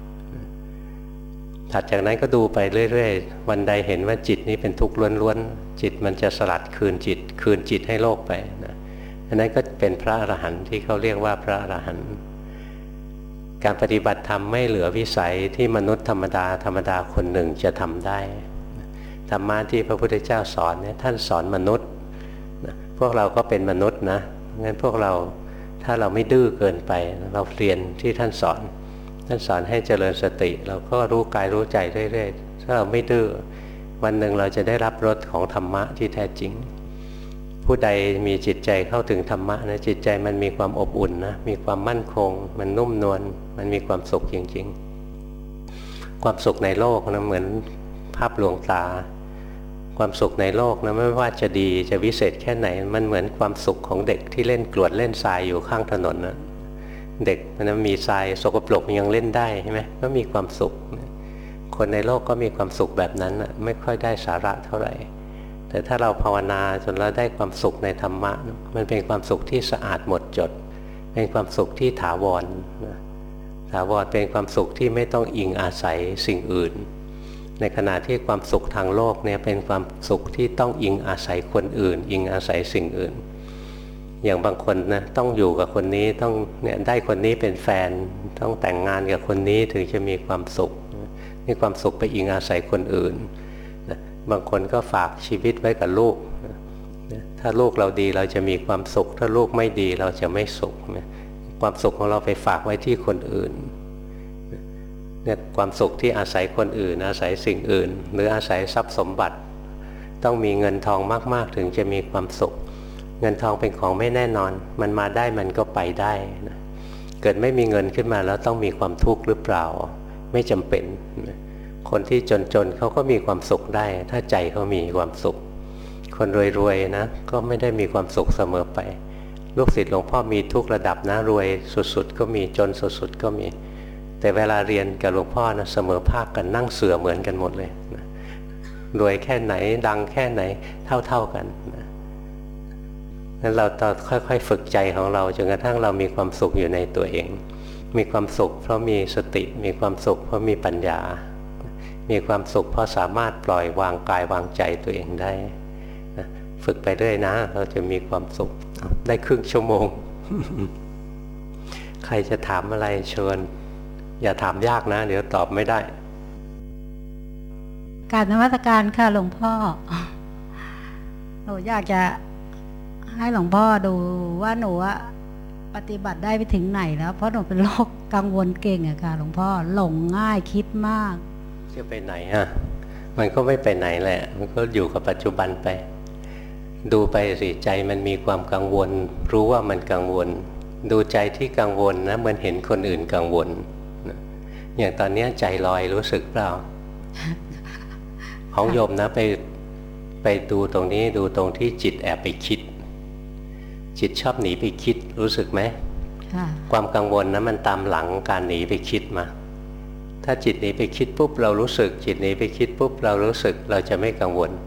ถัดจากนั้นก็ดูไปเรื่อยๆวันใดเห็นว่าจิตนี้เป็นทุกข์ล้วนๆจิตมันจะสลัดคืนจิตคืนจิตให้โลกไปนะอันนั้นก็เป็นพระอรหันต์ที่เขาเรียกว่าพระอรหันต์การปฏิบัติธรรมไม่เหลือวิสัยที่มนุษย์ธรรมดาธรรมดาคนหนึ่งจะทำได้ธรรมะที่พระพุทธเจ้าสอนเนี่ยท่านสอนมนุษย์พวกเราก็เป็นมนุษย์นะงั้นพวกเราถ้าเราไม่ดื้อเกินไปเราเรียนที่ท่านสอนท่านสอนให้เจริญสติเราก็รู้กายรู้ใจเรื่อยๆถ้าเราไม่ดื้อวันหนึ่งเราจะได้รับรสของธรรมะที่แท้จริงผู้ใดมีจิตใจเข้าถึงธรรมะนะจิตใจมันมีความอบอุ่นนะมีความมั่นคงมันนุ่มนวลมันมีความสุขจริงๆความสุขในโลกนะเหมือนภาพลวงตาความสุขในโลกนะไม่ว่าจะดีจะวิเศษแค่ไหนมันเหมือนความสุขของเด็กที่เล่นกรวดเล่นทรายอยู่ข้างถนนนะเด็กมันมีทรายสกปรกยังเล่นได้ใช่ไหมก็มีความสุขคนในโลกก็มีความสุขแบบนั้นนะไม่ค่อยได้สาระเท่าไหร่แต่ถ้าเราภาวนาจนเราได้ความสุขในธรรมะมันเป็นความสุขที่สะอาดหมดจดเป็นความสุขที่ถาวรถาวรเป็นความสุขที่ไม่ต้องอิงอาศัยสิ่งอื่นในขณะที่ความสุขทางโลกเนี่ยเป็นความสุขที่ต้องอิงอาศัยคนอื่นอิงอาศัยสิ่งอื่นอย่างบางคนนะต้องอยู่กับคนนี้ต้องเนี่ยได้คนนี้เป็นแฟนต้องแต่งงานกับคนนี้ถึงจะมีความสุขนี่ความสุขไปอิงอาศัยคนอื่นบางคนก็ฝากชีวิตไว้กับลูกถ้าลูกเราดีเราจะมีความสุขถ้าลูกไม่ดีเราจะไม่สุขความสุขของเราไปฝากไว้ที่คนอื่นเนี่ยความสุขที่อาศัยคนอื่นอาศัยสิ่งอื่นหรืออาศัยทรัพย์สมบัติต้องมีเงินทองมากๆถึงจะมีความสุขเงินทองเป็นของไม่แน่นอนมันมาได้มันก็ไปได้นะเกิดไม่มีเงินขึ้นมาแล้วต้องมีความทุกข์หรือเปล่าไม่จำเป็นคนที่จนๆเขาก็มีความสุขได้ถ้าใจเขามีความสุขคนรวยๆนะก็ไม่ได้มีความสุขเสมอไปลูกศิษย์หลวงพ่อมีทุกระดับนะรวยสุดๆก็มีจนสุดๆก็มีแต่เวลาเรียนกับหลวงพ่อนะเสมอภาคกันนั่งเสือเหมือนกันหมดเลยนะรวยแค่ไหนดังแค่ไหนเท่าๆกันนะนั้นเราต้องค่อยๆฝึกใจของเราจนกระทั่งเรามีความสุขอยู่ในตัวเองมีความสุขเพราะมีสติมีความสุขเพราะมีปัญญามีความสุขเพราะสามารถปล่อยวางกายวางใจตัวเองได้นะฝึกไปเรื่อยนะเราจะมีความสุขได้ครึ่งชั่วโมง ใครจะถามอะไรเชิญอย่าถามยากนะเดี๋ยวตอบไม่ได้กราบนมัสการค่ะหลวงพ่อหนูอยากจะให้หลวงพ่อดูว่าหนูปฏิบัติได้ไปถึงไหนแล้วเพราะหนูเป็นโรคกังวลเก่งอะค่ะหลวงพ่อหลงง่ายคิดมากจะไปไหนอะมันก็ไม่ไปไหนแหละมันก็อยู่กับปัจจุบันไปดูไปสิใจมันมีความกังวลรู้ว่ามันกังวลดูใจที่กังวลนะเหมือนเห็นคนอื่นกังวลอย่างตอนนี้ใจลอยรู้สึกเปล่า ของโยมนะไปไปดูตรงนี้ดูตรงที่จิตแอบไปคิดจิตชอบหนีไปคิดรู้สึกไหมความกังวลนะมันตามหลังการหนีไปคิดมาถ้าจิตหนีไปคิดปุ๊บเรารู้สึกจิตหนีไปคิดปุ๊บเรารู้สึกเราจะไม่กังวล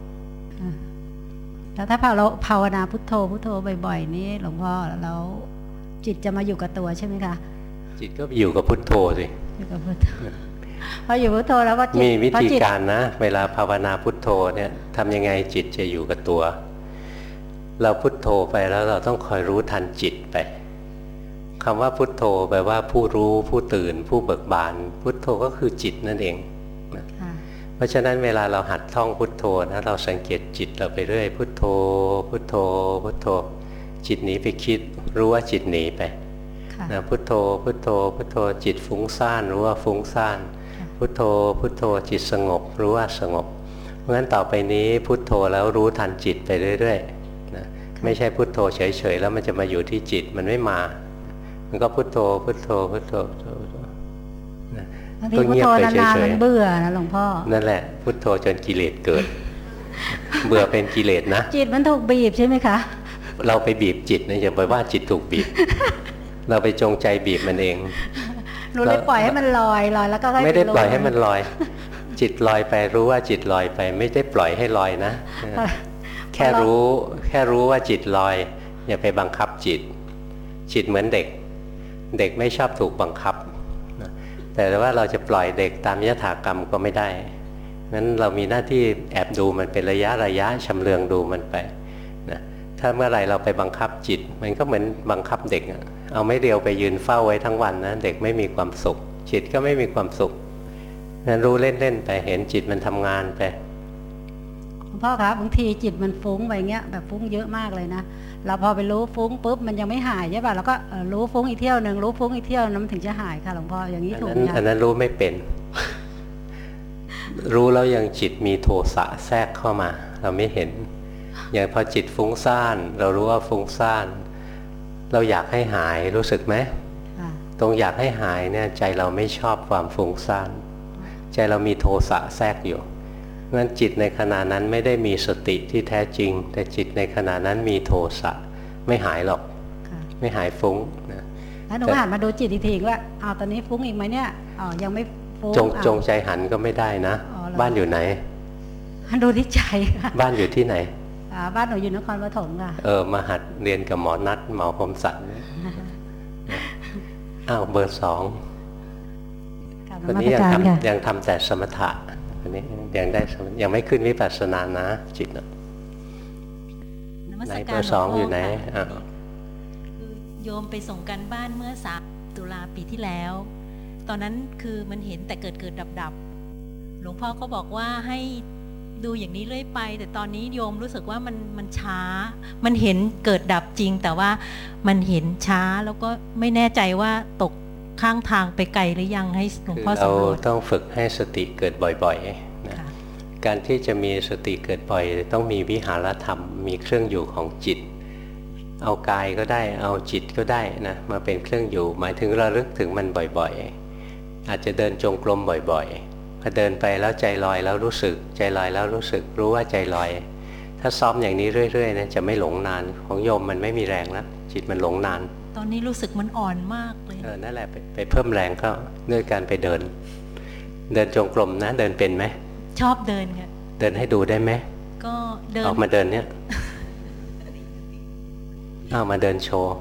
แล้วถ้าเราภาวนาพุทโธพุทโธบ่อยๆนี่หลวงพ่อแล้วจิตจะมาอยู่กับตัวใช่ไหมคะจิตก็อยู่กับพุทโธสิอยู่กับพุทโธพออยู่พุทโธแล้วก็จิตมีวิธีการนะเวลาภาวนาพุทโธเนี่ยทำยังไงจิตจะอยู่กับตัวเราพุทโธไปแล้วเราต้องคอยรู้ทันจิตไปคำว่าพุทโธแปลว่าผู้รู้ผู้ตื่นผู้เบิกบานพุทโธก็คือจิตนั่นเองนะเพราะฉะนั้นเวลาเราหัดท่องพุทโธนะเราสังเกตจิตเราไปเรื่อยพุทโธพุทโธพุทโธจิตหนีไปคิดรู้ว่าจิตหนีไปนะพุทโธพุทโธพุทโธจิตฟุ้งซ่านรู้ว่าฟุ้งซ่านพุทโธพุทโธจิตสงบรู้ว่าสงบเพราะฉะนั้นต่อไปนี้พุทโธแล้วรู้ทันจิตไปเรื่อยๆนะไม่ใช่พุทโธเฉยๆแล้วมันจะมาอยู่ที่จิตมันไม่มามันก็พุทโธพุทโธพุทโธก็เงียบไปเฉยๆมันเบื่อนะหลวงพ่อนั่นแหละพุทโธจนกิเลสเกิดเบื่อเป็นกิเลสนะจิตมันถูกบีบใช่ไหมคะเราไปบีบจิตนะอย่าไปว่าจิตถูกบีบเราไปจงใจบีบมันเองหนูเลยปล่อยให้มันลอยลอยแล้วก็ไม่ได้ปล่อยให้มันลอยจิตลอยไปรู้ว่าจิตลอยไปไม่ได้ปล่อยให้ลอยนะแค่รู้แค่รู้ว่าจิตลอยอย่าไปบังคับจิตจิตเหมือนเด็กเด็กไม่ชอบถูกบังคับแต่ว่าเราจะปล่อยเด็กตามยถากรรมก็ไม่ได้งั้นเรามีหน้าที่แอบดูมันเป็นระยะระยะชำเลืองดูมันไปนะถ้าเมื่อไหร่เราไปบังคับจิตมันก็เหมือนบังคับเด็กเอาไม่เรียวไปยืนเฝ้าไว้ทั้งวันนะเด็กไม่มีความสุขจิตก็ไม่มีความสุขงั้นรู้เล่นๆไปเห็นจิตมันทำงานไปพ่อครับบางทีจิตมันฟุ้งไปเงี้ยแบบฟุ้งเยอะมากเลยนะเราพอไปรู้ฟุ้งปุ๊บมันยังไม่หายใช่ป่ะเราก็รู้ฟุ้งอีกเที่ยวหนึ่งรู้ฟุ้งอีกเที่ยวนั้นถึงจะหายค่ะหลวงพ่ออย่างนี้ถูกไหมอันนั้นรู้ไม่เป็น รู้แล้วยังจิตมีโทสะแทรกเข้ามาเราไม่เห็นอย่างพอจิตฟุ้งซ่านเรารู้ว่าฟุ้งซ่านเราอยากให้หายรู้สึกไหมตรงอยากให้หายเนี่ยใจเราไม่ชอบความฟุ้งซ่านใจเรามีโทสะแทรกอยู่งั้นจิตในขณะนั้นไม่ได้มีสติที่แท้จริงแต่จิตในขณะนั้นมีโทสะไม่หายหรอกไม่หายฟุ้งนะแล้วหนูหันมาดูจิตอีกทีว่าอ้าวตอนนี้ฟุ้งอีกไหมเนี่ยอ๋อยังไม่ฟุ้งจงจงใจหันก็ไม่ได้นะบ้านอยู่ไหนดูที่ใจบ้านอยู่ที่ไหนบ้านหนูอยู่นครปฐมค่ะเออมาหัดเรียนกับหมอนัทหมอคมสันอ้าวเบอร์สองวันนี้ยังทำยังทำแต่สมถะอันนี้ยังได้ยังไม่ขึ้นวิปัสสนานะจิตนะไหนเบอร์สองอยู่ไหนอ่ะคือโยมไปส่งกันบ้านเมื่อสามตุลาปีที่แล้วตอนนั้นคือมันเห็นแต่เกิดเกิดดับดับหลวงพ่อก็บอกว่าให้ดูอย่างนี้เรื่อยไปแต่ตอนนี้โยมรู้สึกว่ามันมันช้ามันเห็นเกิดดับจริงแต่ว่ามันเห็นช้าแล้วก็ไม่แน่ใจว่าตกข้างทางไปไกลหรือยังให้หลวงพ่อสำรวจเราต้องฝึกให้สติเกิดบ่อยๆนะการที่จะมีสติเกิดบ่อยต้องมีวิหารธรรมมีเครื่องอยู่ของจิตเอากายก็ได้เอาจิตก็ได้นะมาเป็นเครื่องอยู่หมายถึงระลึกถึงมันบ่อยๆอาจจะเดินจงกรมบ่อยๆพอเดินไปแล้วใจลอยแล้วรู้สึกใจลอยแล้วรู้สึกรู้ว่าใจลอยถ้าซ้อมอย่างนี้เรื่อยๆนะจะไม่หลงนานของโยมมันไม่มีแรงแล้วจิตมันหลงนานตอนนี้รู้สึกมันอ่อนมากเลยเออนั่นแหละไปไปเพิ่มแรงก็ด้วยการไปเดินเดินจงกรมนะเดินเป็นไหมชอบเดินค่ะเดินให้ดูได้ไหมก็เดินออกมาเดินเนี่ยเอามาเดินโชว์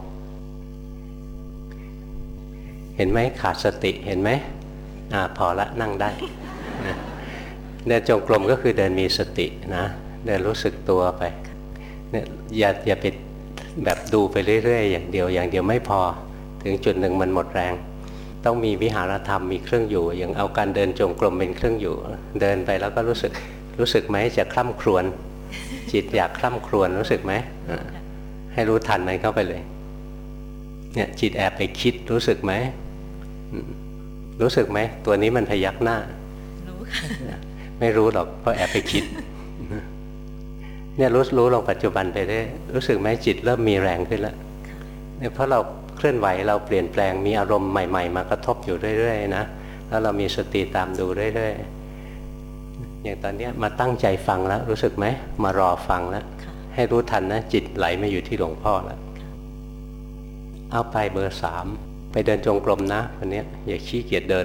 เห็นไหมขาดสติเห็นไหมอ่าพอละนั่งได้นะเดินจงกรมก็คือเดินมีสตินะเดินรู้สึกตัวไปเนี่ยอย่าอย่าไปแบบดูไปเรื่อยๆอย่างเดียวอย่างเดียวไม่พอถึงจุดหนึ่งมันหมดแรงต้องมีวิหารธรรมมีเครื่องอยู่อย่างเอาการเดินจงกรมเป็นเครื่องอยู่เดินไปแล้วก็รู้สึกรู้สึกไหมจะคล่ำครวญจิตอยากคล่ำครวญรู้สึกไหมให้รู้ทันมันเข้าไปเลยเนี่ยจิตแอบไปคิดรู้สึกไหมรู้สึกไหมตัวนี้มันพยักหน้ารู้ไม่รู้หรอกเพราะแอบไปคิดเนี่ยรู้รู้ลงปัจจุบันไปได้รู้สึกไหมจิตเริ่มมีแรงขึ้นแล้วเนี่ยเพราะเราเคลื่อนไหวเราเปลี่ยนแปลงมีอารมณ์ใหม่ๆมากระทบอยู่เรื่อยๆนะแล้วเรามีสติตามดูเรื่อยๆอย่างตอนนี้มาตั้งใจฟังแล้วรู้สึกไหมมารอฟังแล้วให้รู้ทันนะจิตไหลมาอยู่ที่หลวงพ่อแล้วเอาไปเบอร์สามไปเดินจงกรมนะวันนี้อย่าขี้เกียจเดิน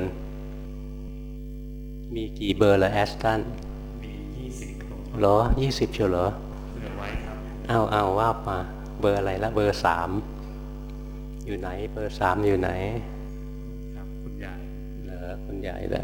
มีกี่เบอร์ละแอสตันมียี่สิบเหรอยี่สิบเชียวเหรอเลือกไว้ครับเอาเอาว่ามาเบอร์อะไรละเบอร์สามอยู่ไหนเบอร์สามอยู่ไหนครับคุณยายเหรอคุณยายเหรอ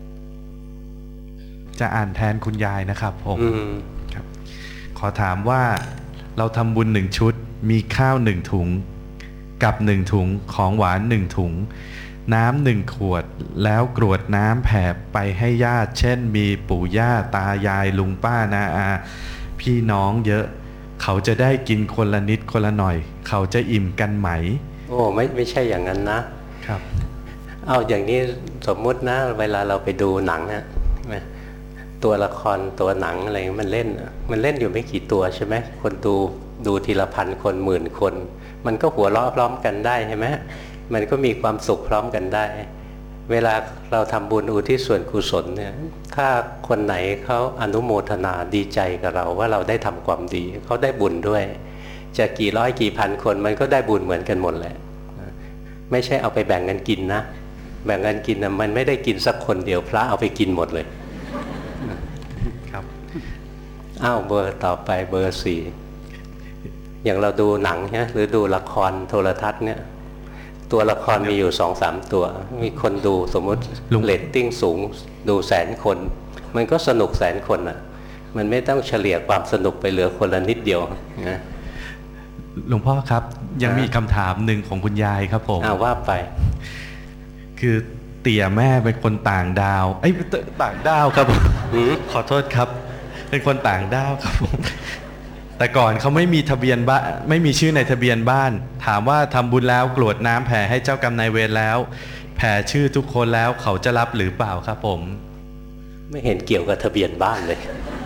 จะอ่านแทนคุณยายนะครับผมครับขอถามว่าเราทำบุญหนึ่งชุดมีข้าวหนึ่งถุงกับหนึ่งถุงของหวานหนึ่งถุงน้ำหนึ่งขวดแล้วกรวดน้ำแผ่ไปให้ญาติเช่นมีปู่ย่าตายายลุงป้านาอาพี่น้องเยอะเขาจะได้กินคนละนิดคนละหน่อยเขาจะอิ่มกันไหมโอ้ไม่ไม่ใช่อย่างนั้นนะครับเอาอย่างนี้สมมุตินะเวลาเราไปดูหนังนะตัวละครตัวหนังอะไรมันเล่นมันเล่นอยู่ไม่กี่ตัวใช่ไหมคนดูดูทีละพันคนหมื่นคนมันก็หัวเราะพร้อมกันได้ใช่ไหมมันก็มีความสุขพร้อมกันได้เวลาเราทำบุญอุทิศส่วนกุศลเนี่ยถ้าคนไหนเขาอนุโมทนาดีใจกับเราว่าเราได้ทำความดีเขาได้บุญด้วยจะกี่ร้อยกี่พันคนมันก็ได้บุญเหมือนกันหมดแหละไม่ใช่เอาไปแบ่งกันกินนะแบ่งกันกินนะมันไม่ได้กินสักคนเดียวพระเอาไปกินหมดเลยครับอ้าวเบอร์ต่อไปเบอร์สี่อย่างเราดูหนังเนี่ยหรือดูละครโทรทัศน์เนี่ยตัวละครมีอยู่สองสามตัวมีคนดูสมมติเรตติ้งสูงดูแสนคนมันก็สนุกแสนคนอ่ะมันไม่ต้องเฉลี่ยความสนุกไปเหลือคนละนิดเดียวนะหลวงพ่อครับยังมีคำถามหนึ่งของคุณยายครับผมอ้าวว่าไปคือเตี่ยแม่เป็นคนต่างดาวไอ้ต่างดาวครับขอโทษครับเป็นคนต่างดาวครับผมแต่ก่อนเขาไม่มีทะเบียนบ้านไม่มีชื่อในทะเบียนบ้านถามว่าทำบุญแล้วกรวดน้ำแผ่ให้เจ้ากรรมนายเวรแล้วแผ่ชื่อทุกคนแล้วเขาจะรับหรือเปล่าครับผมไม่เห็นเกี่ยวกับทะเบียนบ้านเลย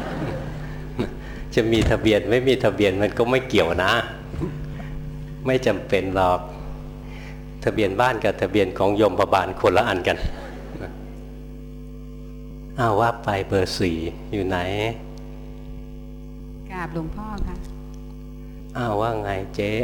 จะมีทะเบียนไม่มีทะเบียนมันก็ไม่เกี่ยวนะไม่จำเป็นหรอกทะเบียนบ้านกับทะเบียนของยมบาลคนละอันกันอ้าวว่าไปเบอร์สี่อยู่ไหนกราบหลวงพ่อค่ะอ้าวว่าไงเจ๊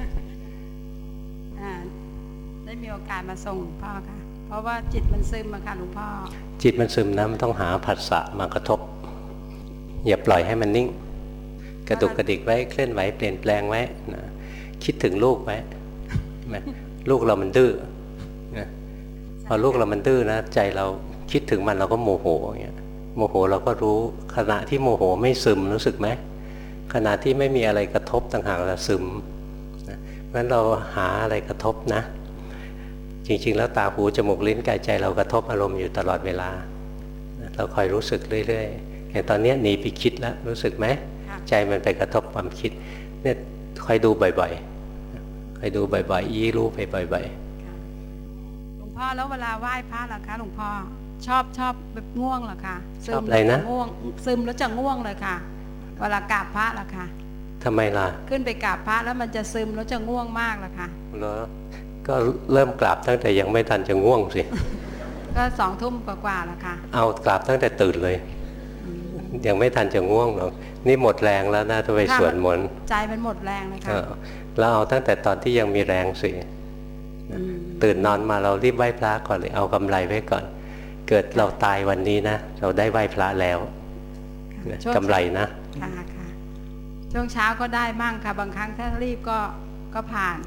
ได้มีโอกาสมาส่งหลวงพ่อค่ะเพราะว่าจิตมันซึมอะค่ะหลวงพ่อจิตมันซึมนะมันต้องหาผัสสะมากระทบอย่าปล่อยให้มันนิ่งกระดุกกระดิกไว้เคลื่อนไหวเปลี่ยนแปลงไว้นะคิดถึงลูกไว้ลูกเรามันดื้อพอลูกเรามันดื้อนะใจเราคิดถึงมันเราก็โมโหอย่างเงี้ยโมโหเราก็รู้ขณะที่โมโหไม่ซึมรู้สึกไหมขณะที่ไม่มีอะไรกระทบต่างหากเราซึมเพราะฉะนั้นเราหาอะไรกระทบนะจริงๆแล้วตาหูจมูกลิ้นกายใจเรากระทบอารมณ์อยู่ตลอดเวลาเราคอยรู้สึกเรื่อยๆอย่างตอนนี้หนีไปคิดแล้วรู้สึกไหมใจมันไปกระทบความคิดเนี่ยคอยดูบ่อยๆคอยดูบ่อยๆยี่รู้ไปบ่อยๆหลวงพ่อแล้วเวลาไหว้พระล่ะคะหลวงพ่อชอบชอบแบบง่วงเหรอคะชอบอะไรนะง่วงซึมแล้วจะง่วงเลยค่ะเวลากราบพระล่ะคะทำไมล่ะขึ้นไปกราบพระแล้วมันจะซึมแล้วจะง่วงมากล่ะคะเหรอก็เริ่มกราบตั้งแต่ยังไม่ทันจะง่วงสิก็สองทุ่มกว่าๆล่ะค่ะเอากราบตั้งแต่ตื่นเลยยังไม่ทันจะง่วงหรอกนี่หมดแรงแล้วนะจะไปสวดมนต์ใจมันหมดแรงเลยค่ะแล้วเอาตั้งแต่ตอนที่ยังมีแรงสิตื่นนอนมาเรารีบไหว้พระก่อนเลยเอากำไรไว้ก่อนเกิดเราตายวันนี้นะเราได้ไหว้พระแล้วกำไรนะค่ะค่ะช่วงเช้าก็ได้มั่งค่ะบางครั้งถ้ารีบก็ก็ผ่าน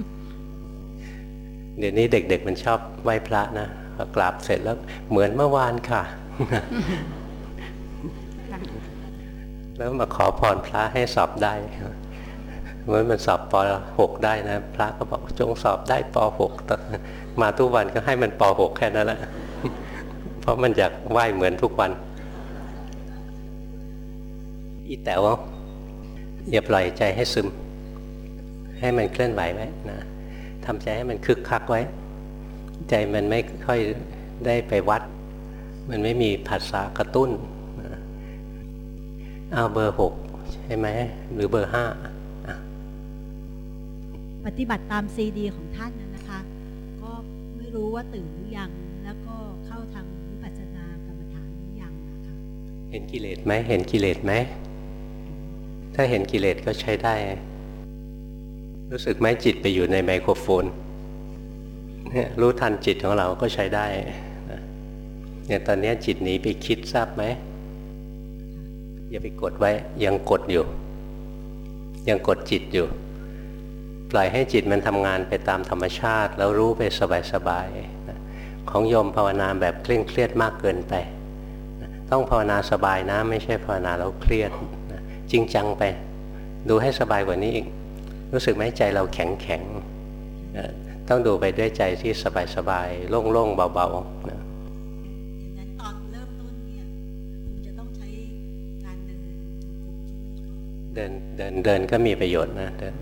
เดี๋ยวนี้เด็กๆมันชอบไหว้พระนะพอกราบเสร็จแล้วเหมือนเมื่อวานค่ะ แล้วมาขอพรพระให้สอบได้เหมือนมันสอบป หกได้นะพระก็บอกจงสอบได้ป หกมาทุกวันก็ให้มันป หกแค่นั้นแหละ เพราะมันอยากไหว้เหมือนทุกวันอีแต๋วอย่าปล่อยใจให้ซึมให้มันเคลื่อนไหวไว้นะทำใจให้มันคึกคักไว้ใจมันไม่ค่อยได้ไปวัดมันไม่มีภาษากระตุ้นเอาเบอร์หกใช่ไหมหรือเบอร์ห้าปฏิบัติตามซีดีของท่านนะคะก็ไม่รู้ว่าตื่นหรือยังแล้วก็เข้าทางวิปัสสนากรรมฐานหรือยังนะคะเห็นกิเลสไหมเห็นกิเลสไหมถ้าเห็นกิเลสก็ใช้ได้รู้สึกไหมจิตไปอยู่ในไมโครโฟนเนี่ยรู้ทันจิตของเราก็ใช้ได้เนี่ยตอนนี้จิตหนีไปคิดทราบไหมอย่าไปกดไว้ยังกดอยู่ยังกดจิตอยู่ปล่อยให้จิตมันทำงานไปตามธรรมชาติแล้วรู้ไปสบายๆของโยมภาวนาแบบเคร่งเครียดมากเกินไปต้องภาวนาสบายนะไม่ใช่ภาวนาแล้วเครียดจริงจังไปดูให้สบายกว่านี้อีกรู้สึกไหมใจเราแข็งแข็งต้องดูไปด้วยใจที่สบายสบายโล่งๆเบาๆนะงั้นตอนเริ่มต้นเนี่ยคุณจะต้องใช้การเดินเดินเดินเดินก็มีประโยชน์นะเดิน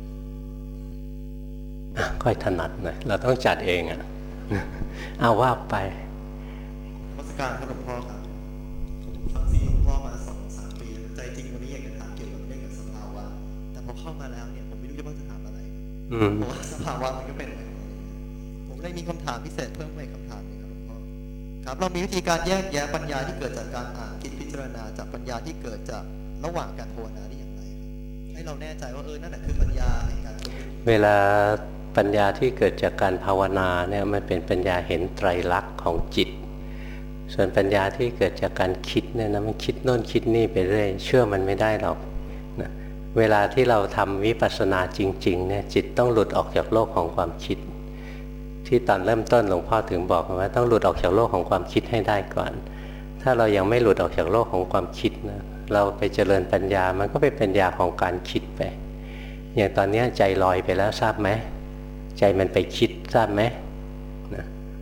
ค่อยถนัดหน่อยเราต้องจัดเองอ่ะเอาว่าไปนมัสการครับหลวงพ่อครับฟังซีหลวงพ่อมาสองสามปีใจจริงวันนี้อยากจะถามเกี่ยวกับเรื่องกับสภาวะแต่พอเข้ามาแล้วเนี่ยผมไม่รู้จะว่าจะถามอะไรเพราะว่าสภาวะมันก็เป็นผมเลยมีคำถามพิเศษเพิ่มไปคำถามนึงครับหลวงพ่อครับเรามีวิธีการแยกแยะปัญญาที่เกิดจากการอ่านคิดพิจารณาจากปัญญาที่เกิดจากระหว่างการภาวนาได้อย่างไรให้เราแน่ใจว่าเออนั่นแหละคือปัญญาในการเวลาปัญญาที่เกิดจากการภาวนาเนี่ยมันเป็นปัญญาเห็นไตรลักษณ์ของจิตส่วนปัญญาที่เกิดจากการคิดเนี่ยนะมันคิดโน่นคิดนี่ไปเรื่อยเชื่อมันไม่ได้หรอกนะเวลาที่เราทำวิปัสสนาจริงๆเนี่ยจิตต้องหลุดออกจากโลกของความคิดที่ตอนเริ่มต้นหลวงพ่อถึงบอกว่าต้องหลุดออกจากโลกของความคิดให้ได้ก่อนถ้าเรายังไม่หลุดออกจากโลกของความคิดนะเราไปเจริญปัญญามันก็เป็นปัญญาของการคิดไปอย่างตอนนี้ใจลอยไปแล้วทราบไหมใจมันไปคิดทราบไหมนะ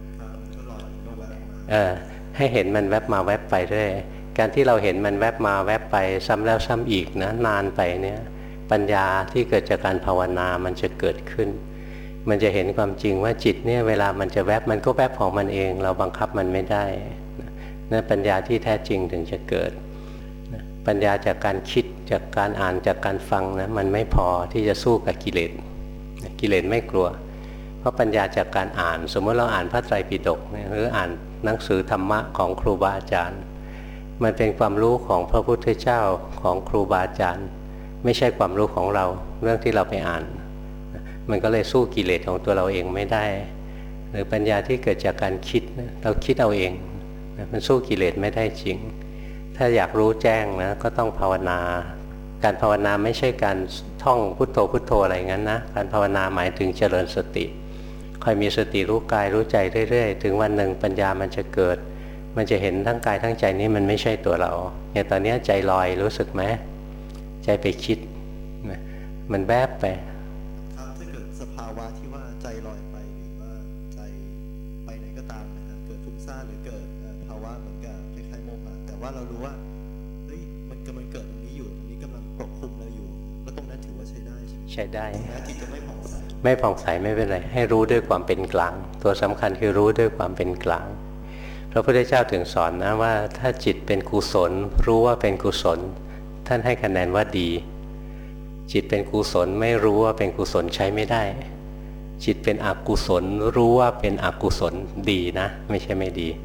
เออให้เห็นมันแวบมาแวบไปเรื่อยการที่เราเห็นมันแวบมาแวบไปซ้ำแล้วซ้ำอีกนะนานไปเนี่ยปัญญาที่เกิดจากการภาวนามันจะเกิดขึ้นมันจะเห็นความจริงว่าจิตเนี่ยเวลามันจะแวบมันก็แวบของมันเองเราบังคับมันไม่ได้นั่นปัญญาที่แท้จริงถึงจะเกิดปัญญาจากการคิดจากการอ่านจากการฟังนะมันไม่พอที่จะสู้กับกิเลสกิเลสไม่กลัวเพราะปัญญาจากการอ่านสมมติเราอ่านพระไตรปิฎกหรืออ่านหนังสือธรรมะของครูบาอาจารย์มันเป็นความรู้ของพระพุทธเจ้าของครูบาอาจารย์ไม่ใช่ความรู้ของเราเรื่องที่เราไปอ่านมันก็เลยสู้กิเลสของตัวเราเองไม่ได้หรือปัญญาที่เกิดจากการคิดเราคิดเอาเองมันสู้กิเลสไม่ได้จริงถ้าอยากรู้แจ้งนะก็ต้องภาวนาการภาวนาไม่ใช่การท่องพุทโธพุทโธอะไรงั้นนะการภาวนาหมายถึงเจริญสติคอยมีสติรู้กายรู้ใจเรื่อยๆถึงวันหนึ่งปัญญามันจะเกิดมันจะเห็นทั้งกายทั้งใจนี้มันไม่ใช่ตัวเราอย่างตอนนี้ใจลอยรู้สึกไหมใจไปคิดมันแวบไปครับถ้าเกิดสภาวะที่ว่าใจลอยไปหรือว่าใจไปไหนก็ตามนะครับเกิดฟุ้งซ่านหรือเกิดภาวะเหมือนกับคล้ายๆโมหะแต่ว่าเรารู้ว่าเฮ้ยมันกำลังเกิดตรงนี้อยู่ตรงนี้กำลังปกคลุมเราอยู่แล้วตรงนั้นถือว่าใช้ได้ใช่ไหมใช้ได้แม้จิตจะไม่ผ่องใสไม่ผ่องใสไม่เป็นไรให้รู้ด้วยความเป็นกลางตัวสำคัญคือรู้ด้วยความเป็นกลางพระพุทธเจ้าถึงสอนนะว่าถ้าจิตเป็นกุศลรู้ว่าเป็นกุศลท่านให้คะแนนว่าดีจิตเป็นกุศลไม่รู้ว่าเป็นกุศลใช้ไม่ได้จิตเป็นอกุศลรู้ว่าเป็นอกุศลดีนะไม่ใช่ไม่ดี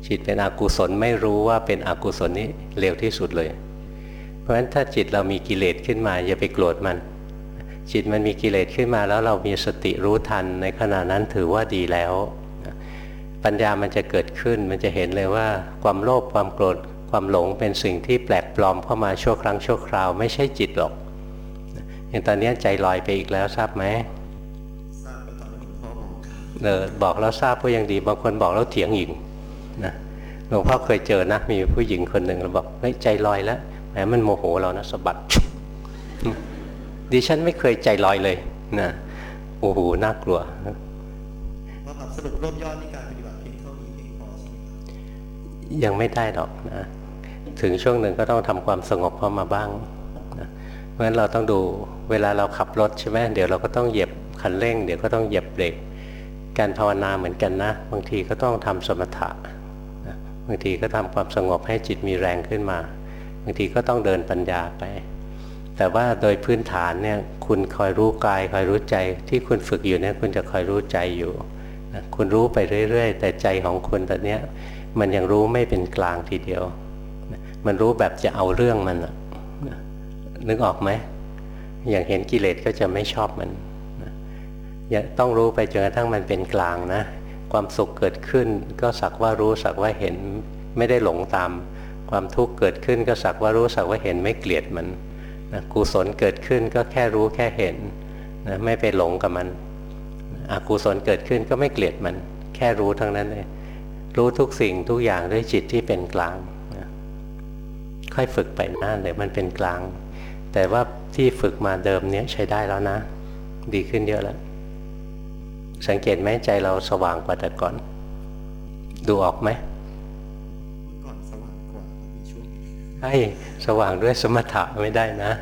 จิตเป็นอกุศลไม่รู้ว่าเป็นอกุศลนี่เร็วที่สุดเลยเพราะฉะนั้นถ้าจิตเรามีกิเลสขึ้นมาอย่าไปโกรธมันจิตมันมีกิเลสขึ้นมาแล้วเรามีสติรู้ทันในขณะนั้นถือว่าดีแล้วปัญญามันจะเกิดขึ้นมันจะเห็นเลยว่าความโลภความโกรธความหลงเป็นสิ่งที่แปลกปลอมเข้ามาชั่วครั้งชั่วคราวไม่ใช่จิตหรอกอย่างตอนนี้ใจลอยไปอีกแล้วทราบไหมทราบตอนนี้หลวงพ่อบอกเออบอกแล้วทราบก็ยังดีบางคนบอกแล้วเถียงอีกนะหลวงพ่อเคยเจอนะมีผู้หญิงคนหนึ่งเราบอกเฮ้ยใจลอยแล้วแหมมันโมโหเรานะสะบัดดิฉันไม่เคยใจลอยเลยนะโอ้โหน่ากลัวว่าครับสรุปรวบยอดในการปฏิบัติเพียงเท่านี้เพียงพอใช่ไหมครับยังไม่ได้หรอกนะถึงช่วงหนึ่งก็ต้องทำความสงบเข้ามาบ้างนะเพราะฉะนั้นเราต้องดูเวลาเราขับรถใช่ไหมเดี๋ยวเราก็ต้องเหยียบคันเร่งเดี๋ยวก็ต้องเหยียบเบรกการภาวนาเหมือนกันนะบางทีก็ต้องทำสมถะนะบางทีก็ทำความสงบให้จิตมีแรงขึ้นมาบางทีก็ต้องเดินปัญญาไปแต่ว่าโดยพื้นฐานเนี่ยคุณคอยรู้กายคอยรู้ใจที่คุณฝึกอยู่เนี่ยคุณจะคอยรู้ใจอยู่นะคุณรู้ไปเรื่อยๆแต่ใจของคุณตอนนี้มันยังรู้ไม่เป็นกลางทีเดียวนะมันรู้แบบจะเอาเรื่องมันนะนึกออกไหมอย่างเห็นกิเลสก็จะไม่ชอบมันนะอย่าต้องรู้ไปจนกระทั่งมันเป็นกลางนะความสุขเกิดขึ้นก็สักว่ารู้สักว่าเห็นไม่ได้หลงตามความทุกข์เกิดขึ้นก็สักว่ารู้สักว่าเห็นไม่เกลียดมันนะกุศลเกิดขึ้นก็แค่รู้แค่เห็นนะไม่ไปหลงกับมันอกุศลเกิดขึ้นก็ไม่เกลียดมันแค่รู้ทั้งนั้นเลยรู้ทุกสิ่งทุกอย่างด้วยจิตที่เป็นกลางนะค่อยฝึกไปนั่นเลยมันเป็นกลางแต่ว่าที่ฝึกมาเดิมเนี้ยใช้ได้แล้วนะดีขึ้นเยอะแล้วสังเกตไหมใจเราสว่างกว่าแต่ก่อนดูออกไหมก่อนสว่างกว่ามีช่วงใช่สว่างด้วยสมถะไม่ได้นะ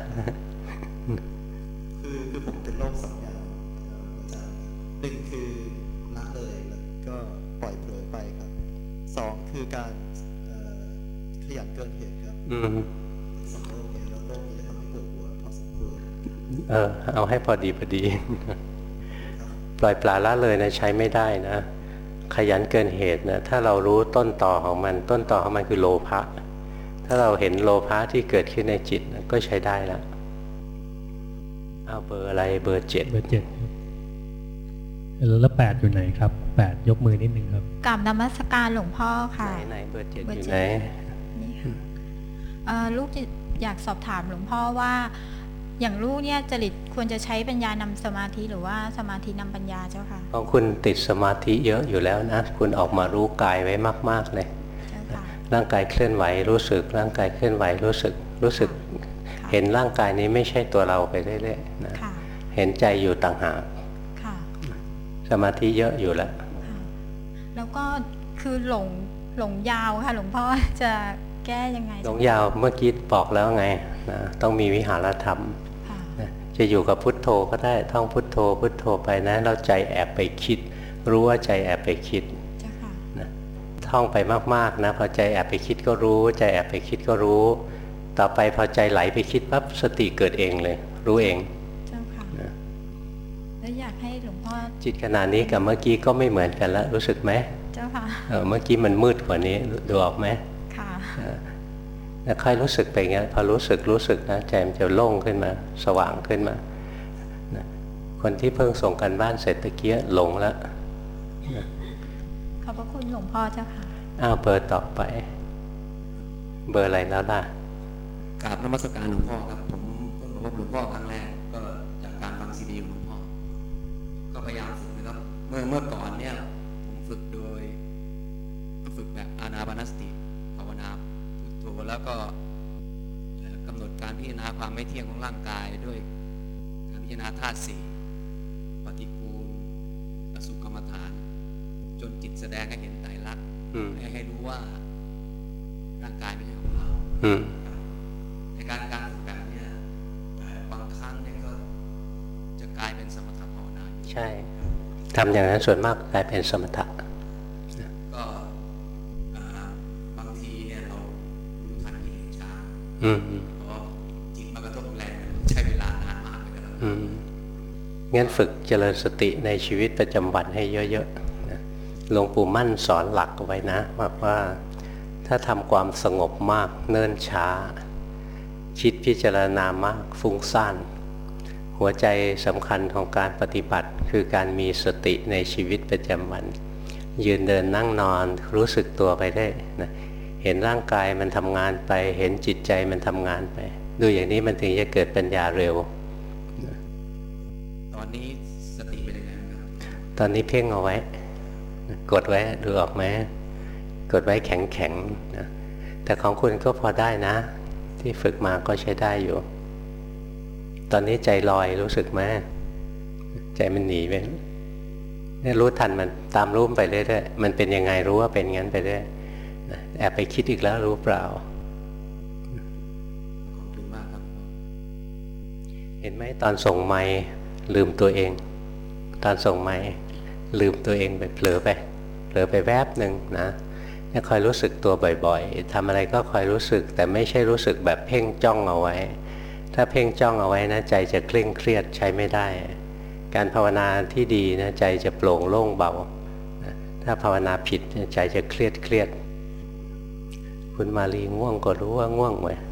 คือคือผมเป็นโรคสองอย่างอาจารย์หนึ่งคือละเลยแล้วก็ปล่อยเผลอไปครับสองคือการขยันเกินเหตุครับอืมสองโรคนี้แล้วโรคนี้จะทำให้ปวดหัวพอสมควรเออเอาให้พอดีพอดีปล่อยปละละเลยนะใช้ไม่ได้นะขยันเกินเหตุนะถ้าเรารู้ต้นต่อของมันต้นต่อของมันคือโลภะถ้าเราเห็นโลภะที่เกิดขึ้นในจิตนะก็ใช้ได้แล้วเอาเบอร์อะไรเบอร์เจ็ดเบอร์เจ็ดแล้วแปดอยู่ไหนครับแปดยกมือนิดนึงครับกราบนมัสการหลวงพ่อค่ะไหนไหนเบอร์เจ็ดอยู่ไหนนี่ค่ะลูกอยากสอบถามหลวงพ่อว่าอย่างลูกเนี่ยจริตควรจะใช้ปัญญานำสมาธิหรือว่าสมาธินำปัญญาเจ้าค่ะของคุณติดสมาธิเยอะอยู่แล้วนะคุณออกมารู้กายไว้มากๆเลยร่างกายเคลื่อนไหวรู้สึกร่างกายเคลื่อนไหวรู้สึกรู้สึกเห็นร่างกายนี้ไม่ใช่ตัวเราไปเรื่อยๆนะเห็นใจอยู่ต่างหากสมาธิเยอะอยู่แล้วแล้วก็คือหลงหลงยาวค่ะหลวงพ่อจะแก้ยังไงหลงยาวเมื่อกี้บอกแล้วไงนะต้องมีวิหารธรรมจะอยู่กับพุทโธก็ได้ท่องพุทโธพุทโธไปนะเราใจแอบไปคิดรู้ว่าใจแอบไปคิดนะท่องไปมากๆนะพอใจแอบไปคิดก็รู้ใจแอบไปคิดก็รู้ต่อไปพอใจไหลไปคิดปั๊บสติเกิดเองเลยรู้เองเจ้าค่ะนะแล้วอยากให้หลวงพ่อจิตขณะนี้กับเมื่อกี้ก็ไม่เหมือนกันแล้วรู้สึกไหมเจ้าค่ะเออเมื่อกี้มันมืดกว่านี้ดูออกไหมค่ะแล้วค่อยรู้สึกไปอย่างนี้พอรู้สึกรู้สึกนะใจมันจะโล่งขึ้นมาสว่างขึ้นมานะคนที่เพิ่งส่งกันบ้านเสร็จตะเกียหลงแล้วนะขอบพระคุณหลวงพ่อเจ้าค่ะอ้าวเบอร์ต่อไปเบอร์อะไรแล้วล่ะกราบนมัสการหลวงพ่อครับผมเพิ่งมาพบหลวงพ่อครั้งแรกก็จากการฟังซีดีของหลวงพ่อก็พยายามฝึกนะครับเมื่อเมื่อก่อนเนี่ยผมฝึกโดยฝึกแบบอานาปานสติภาวนาแล้วก็กำหนดการพิจารณาความไม่เที่ยงของร่างกายด้วยการพิจารณาธาตุสี่ปฏิกูลอสุกรรมฐานจนจิตแสดงให้เห็นไตรลักษณ์ให้ให้รู้ว่าร่างกายไม่ใช่ของเราในการการฝึกแบบนี้บางครั้งเนี่ยก็จะกลายเป็นสมถะภาวนาใช่ทำอย่างนั้นส่วนมากกลายเป็นสมถะก็อืมจิตมันกระทบแรงใช้เวลานานมากเลยครับอืมงั้นฝึกเจริญสติในชีวิตประจำวันให้เยอะๆนะหลวงปู่มั่นสอนหลักเอาไว้นะว่าว่าถ้าทำความสงบมากเนิ่นช้าคิดพิจารณามากฟุ้งซ่านหัวใจสำคัญของการปฏิบัติคือการมีสติในชีวิตประจำวันยืนเดินนั่งนอนรู้สึกตัวไปได้นะเห็นร่างกายมันทำงานไปเห็นจิตใจมันทำงานไปดูอย่างนี้มันถึงจะเกิดปัญญาเร็วตอนนี้สติเป็นยังไงครับตอนนี้เพ่งเอาไว้กดไว้ดูออกไหมกดไว้แข็งๆนะแต่ของคุณก็พอได้นะที่ฝึกมาก็ใช้ได้อยู่ตอนนี้ใจลอยรู้สึกไหมใจมันหนีไปเนี่ยรู้ทันมันตามรู้ไปเรื่อยๆมันเป็นยังไงรู้ว่าเป็นงั้นไปเรื่อยแอบไปคิดอีกแล้วรู้เปล่าขอบคุณมากครับเห็นไหมตอนส่งไมค์ลืมตัวเองตอนส่งไมค์ลืมตัวเองไปเผลอไปเผลอไปแวบหนึ่งนะเนี่ยคอยรู้สึกตัวบ่อยๆทำอะไรก็คอยรู้สึกแต่ไม่ใช่รู้สึกแบบเพ่งจ้องเอาไว้ถ้าเพ่งจ้องเอาไว้นะใจจะเคร่งเครียดใช้ไม่ได้การภาวนาที่ดีนะใจจะโปร่งโล่งเบาถ้าภาวนาผิดใจจะเครียดเครียดคุณมาลีง่วงก็รู้ว่าง่วงไว้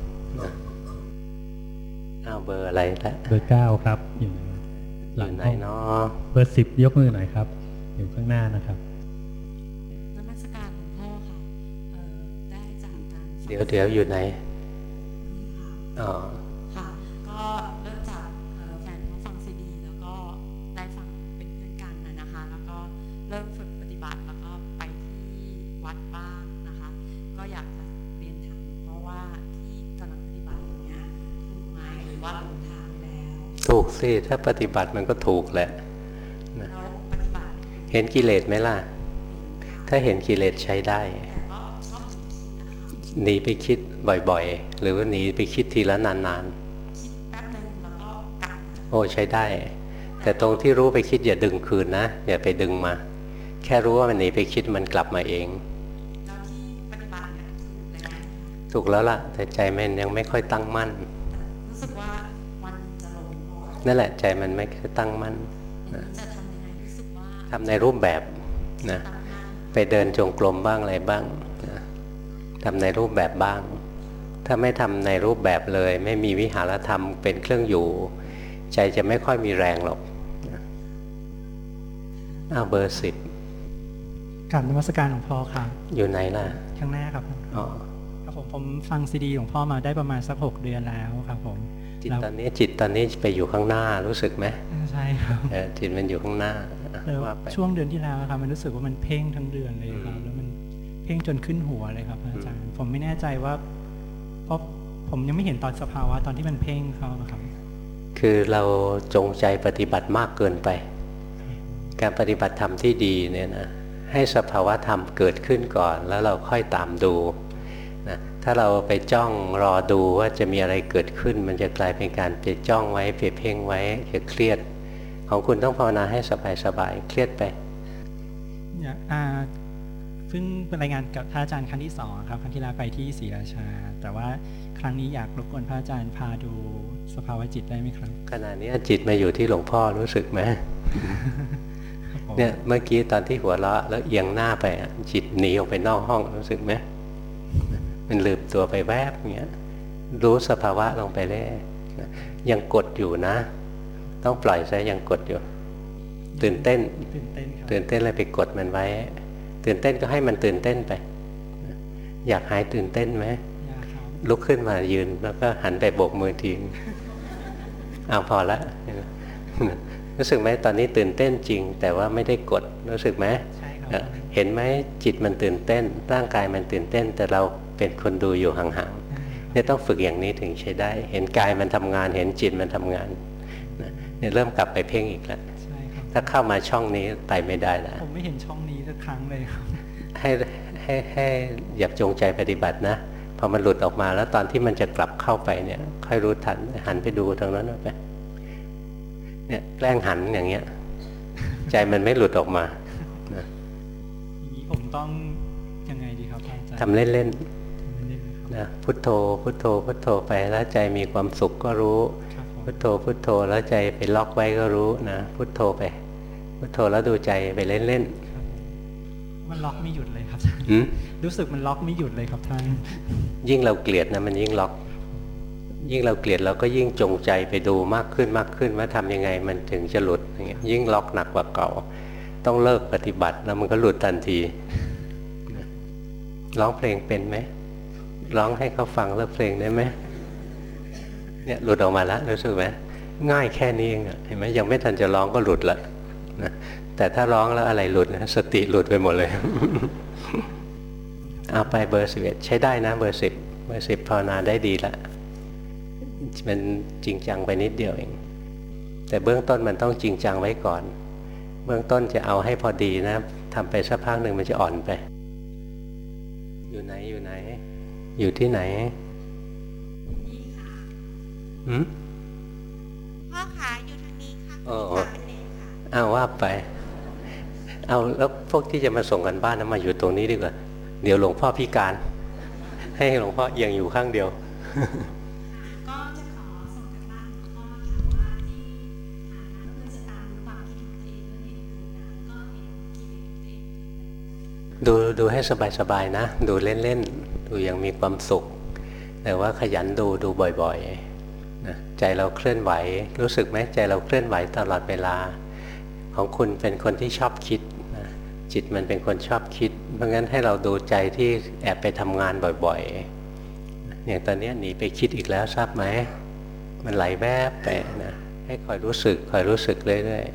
อ้าวเบอร์อะไรละเบอร์เก้าครับอยู่หลังไหนเนาะเบอร์สิบยกมือหน่อยครับอยู่ข้างหน้านะครับนมัสการหลวงพ่อค่ะได้จากการเดี๋ยวเดี๋ยวอยู่ไหนอ๋อค่ะก็เริ่มจากแฟนเขาฟังซีดีแล้วก็ได้ฟังเป็นเพื่อนกันนะคะแล้วก็เริ่มฝึกปฏิบัติแล้วก็ไปที่วัดบ้างนะคะก็อยากจะเรียนถามเพราะว่าที่กำลังปฏิบัติอย่างเงี้ยถูกไหมหรือว่าหลงทางแล้วถูกสิถ้าปฏิบัติมันก็ถูกแหละนะเห็นกิเลสไหมล่ะถ้าเห็นกิเลสใช้ได้หนีไปคิดบ่อยๆหรือว่าหนีไปคิดทีละนานๆโอ้ใช้ได้แต่ตรงที่รู้ไปคิดอย่าดึงคืนนะอย่าไปดึงมาแค่รู้ว่ามันหนีไปคิดมันกลับมาเองถูกแล้วล่ะแต่ใจมันยังไม่ค่อยตั้งมั่นรู้สึกว่ามันจะลงนั่นแหละใจมันไม่ค่อยตั้งมั่นนะทำในรูปแบบนะไปเดินจงกรมบ้างอะไรบ้างนะทำในรูปแบบบ้างถ้าไม่ทำในรูปแบบเลยไม่มีวิหารธรรมเป็นเครื่องอยู่ใจจะไม่ค่อยมีแรงหรอกอ้าวเบอร์สิบกราบนมัสการหลวงพ่อครับอยู่ไหนล่ะข้างหน้าครับอ๋อครับผมผมฟังซีดีหลวงพ่อมาได้ประมาณสักหกเดือนแล้วครับผมจิตตอนนี้จิตตอนนี้ไปอยู่ข้างหน้ารู้สึกไหมใช่ครับจิตมันอยู่ข้างหน้าช่วงเดือนที่แล้วครับมันรู้สึกว่ามันเพ่งทั้งเดือนเลยครับแล้วมันเพ่งจนขึ้นหัวเลยครับอาจารย์ผมไม่แน่ใจว่าเพราะผมยังไม่เห็นตอนสภาวะตอนที่มันเพ่งเขาครับคือเราจงใจปฏิบัติมากเกินไปการปฏิบัติธรรมที่ดีเนี่ยนะให้สภาวะธรรมเกิดขึ้นก่อนแล้วเราค่อยตามดูนะถ้าเราไปจ้องรอดูว่าจะมีอะไรเกิดขึ้นมันจะกลายเป็นการไปจ้องไว้ไปเพ่งไว้จะเครียดของคุณต้องภาวนาให้สบายๆเครียดไปอยากอ่าเพิ่งเป็นรายงานกับพระอาจารย์ครั้งที่สองครับครั้งที่แล้วไปที่ศรีราชาแต่ว่าครั้งนี้อยากรบกวนพระอาจารย์พาดูสภาวะจิตได้ไหมครับขณะนี้จิตมาอยู่ที่หลวงพ่อรู้สึกไหม เนี่ยเมื่อกี้ตอนที่หัวเราะแล้วเอียงหน้าไปจิตหนีออกไปนอกห้องรู้สึกไหมมันลืมตัวไปแวบเงี้ยรู้สภาวะลงไปเลยยังกดอยู่นะต้องปล่อยซะยังกดอยู่ตื่นเต้นตื่นเต้นตื่นเต้นเลยไปกดมันไว้ตื่นเต้นก็ให้มันตื่นเต้นไปอยากหายตื่นเต้นไหมลุกขึ้นมายืนแล้วก็หันไปโบกมือทีเอาพอละรู้สึกไหมตอนนี้ตื่นเต้นจริงแต่ว่าไม่ได้กดรู้สึกไหมเห็นไหมจิตมันตื่นเต้นร่างกายมันตื่นเต้นแต่เราเป็นคนดูอยู่ห่างๆเนี่ยต้องฝึกอย่างนี้ถึงใช้ได้เห็นกายมันทำงานเห็นจิตมันทำงานเนี่ยเริ่มกลับไปเพ่งอีกแล้วถ้าเข้ามาช่องนี้ไปไม่ได้แล้วผมไม่เห็นช่องนี้สักครั้งเลยครับให้ให้ให้อย่าจงใจปฏิบัตินะพอมันหลุดออกมาแล้วตอนที่มันจะกลับเข้าไปเนี่ยค่อยรู้ทันหันไปดูตรงนั้นไปเนี่ยแกล้งหันอย่างเงี้ยใจมันไม่หลุดออกมาอย่างนี้ผมต้องยังไงดีครับอาจารย์ทำเล่นๆนะพุทโธพุทโธพุทโธไปแล้วใจมีความสุขก็รู้พุทโธพุทโธแล้วใจไปล็อกไว้ก็รู้นะพุทโธไปพุทโธแล้วดูใจไปเล่นๆมันล็อกไม่หยุดเลยครับหืมรู้สึกมันล็อกไม่หยุดเลยครับท่านยิ่งเราเกลียดนะมันยิ่งล็อกยิ่งเราเกลียดเราก็ยิ่งจงใจไปดูมากขึ้นมากขึ้นว่าทำยังไงมันถึงจะหลุดอย่างเงี้ยยิ่งล็อกหนักกว่าเก่าต้องเลิกปฏิบัติแล้วมันก็หลุดทันทีร้องเพลงเป็นไหมร้องให้เขาฟังเลิกเพลงได้ไหมเนี่ยหลุดออกมาแล้วรู้สึกไหมง่ายแค่นี้เองเห็นไหมยังไม่ทันจะร้องก็หลุดละนะแต่ถ้าร้องแล้วอะไรหลุดนะสติหลุดไปหมดเลย เอาไปเบอร์สิบเอ็ดใช้ได้นะเบอร์สิบเบอร์สิบภาวนาได้ดีละมันจริงจังไปนิดเดียวเองแต่เบื้องต้นมันต้องจริงจังไว้ก่อนเบื้องต้นจะเอาให้พอดีนะทำไปสักพักหนึ่งมันจะอ่อนไปอยู่ไหนอยู่ไหนอยู่ที่ไหนหืมพ่อขาอยู่ทางนี้ค่ะอ๋อเอาว่าไปเอาแล้วพวกที่จะมาส่งกันบ้านนะมาอยู่ตรงนี้ดีกว่าเดี๋ยวหลวงพ่อพิการให้หลวงพ่อเอียงอยู่ข้างเดียวก็จะขอส่งกันบ้านหลวงพ่อค่ะว่าที่อ่าเพื่อจะตามความคิดของตัวเองด้วยเนี่ยก็เห็นกิเลสตัวเองดูดูให้สบายๆนะดูเล่นๆดูยังมีความสุขแต่ว่าขยันดูดูบ่อยๆนะใจเราเคลื่อนไหวรู้สึกไหมใจเราเคลื่อนไหวตลอดเวลาของคุณเป็นคนที่ชอบคิดนะจิตมันเป็นคนชอบคิดเพราะงั้นให้เราดูใจที่แอบไปทำงานบ่อยๆอย่างตอนนี้หนีไปคิดอีกแล้วทราบไหมมันไหลแวบไปนะให้คอยรู้สึกคอยรู้สึกเรื่อย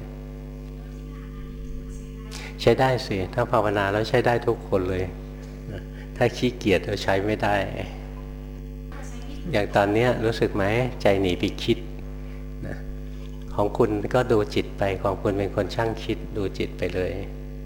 ๆใช้ได้สิถ้าภาวนาแล้วใช้ได้ทุกคนเลยนะถ้าขี้เกียจเราใช้ไม่ได้อย่างตอนนี้รู้สึกไหมใจหนีไปคิดนะของคุณก็ดูจิตไปของคุณเป็นคนช่างคิดดูจิตไปเลย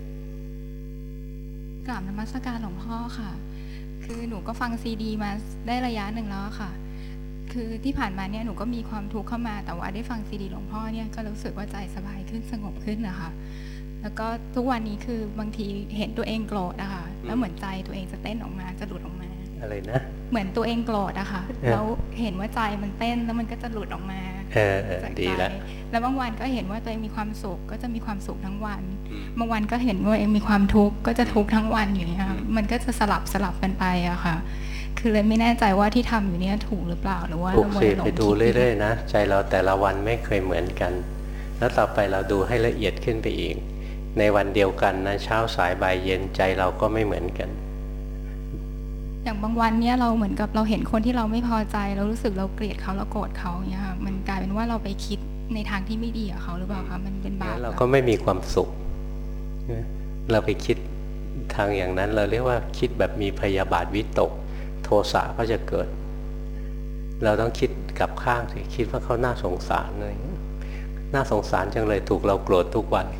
กราบนมัสการหลวงพ่อค่ะคือหนูก็ฟังซีดีมาได้ระยะหนึ่งแล้วค่ะคือที่ผ่านมาเนี่ยหนูก็มีความทุกข์เข้ามาแต่ว่าได้ฟังซีดีหลวงพ่อเนี่ยก็รู้สึกว่าใจสบายขึ้นสงบขึ้นนะคะแล้วก็ทุกวันนี้คือบางทีเห็นตัวเองโกรธอะค่ะแล้วเหมือนใจตัวเองจะเต้นออกมาจะหลุดออกมาอะไรนะเหมือนตัวเองโกรธอะค่ะแล้วเห็นว่าใจมันเต้นแล้วมันก็จะหลุดออกมาจากใจแล้วบางวันก็เห็นว่าตัวเองมีความสุขก็จะมีความสุขทั้งวันบางวันก็เห็นว่าเองมีความทุกข์ก็จะทุกข์ทั้งวันอย่างเงี้ยมันก็จะสลับสลับกันไปอะค่ะคือเลยไม่แน่ใจว่าที่ทำอยู่เนี่ยถูกหรือเปล่าหรือว่าถูกสิไปดูเรื่อยๆนะใจเราแต่ละวันไม่เคยเหมือนกันแล้วต่อไปเราดูให้ละเอียดขึ้นไปอีกในวันเดียวกันนะเช้าสายบ่ายเย็นใจเราก็ไม่เหมือนกันอย่างบางวันเนี่ยเราเหมือนกับเราเห็นคนที่เราไม่พอใจเรารู้สึกเราเกลียดเขาเราโกรธเขาเนี่ยค่ะมันกลายเป็นว่าเราไปคิดในทางที่ไม่ดีกับเขาหรือเปล่าคะมันเป็นบาปเราก็ไม่มีความสุขเราไปคิดทางอย่างนั้นเราเรียกว่าคิดแบบมีพยาบาทวิตกโทสะก็จะเกิดเราต้องคิดกลับข้างสิคิดว่าเขาน่าสงสารเลยน่าสงสารจังเลยถูกเราโกรธทุกวัน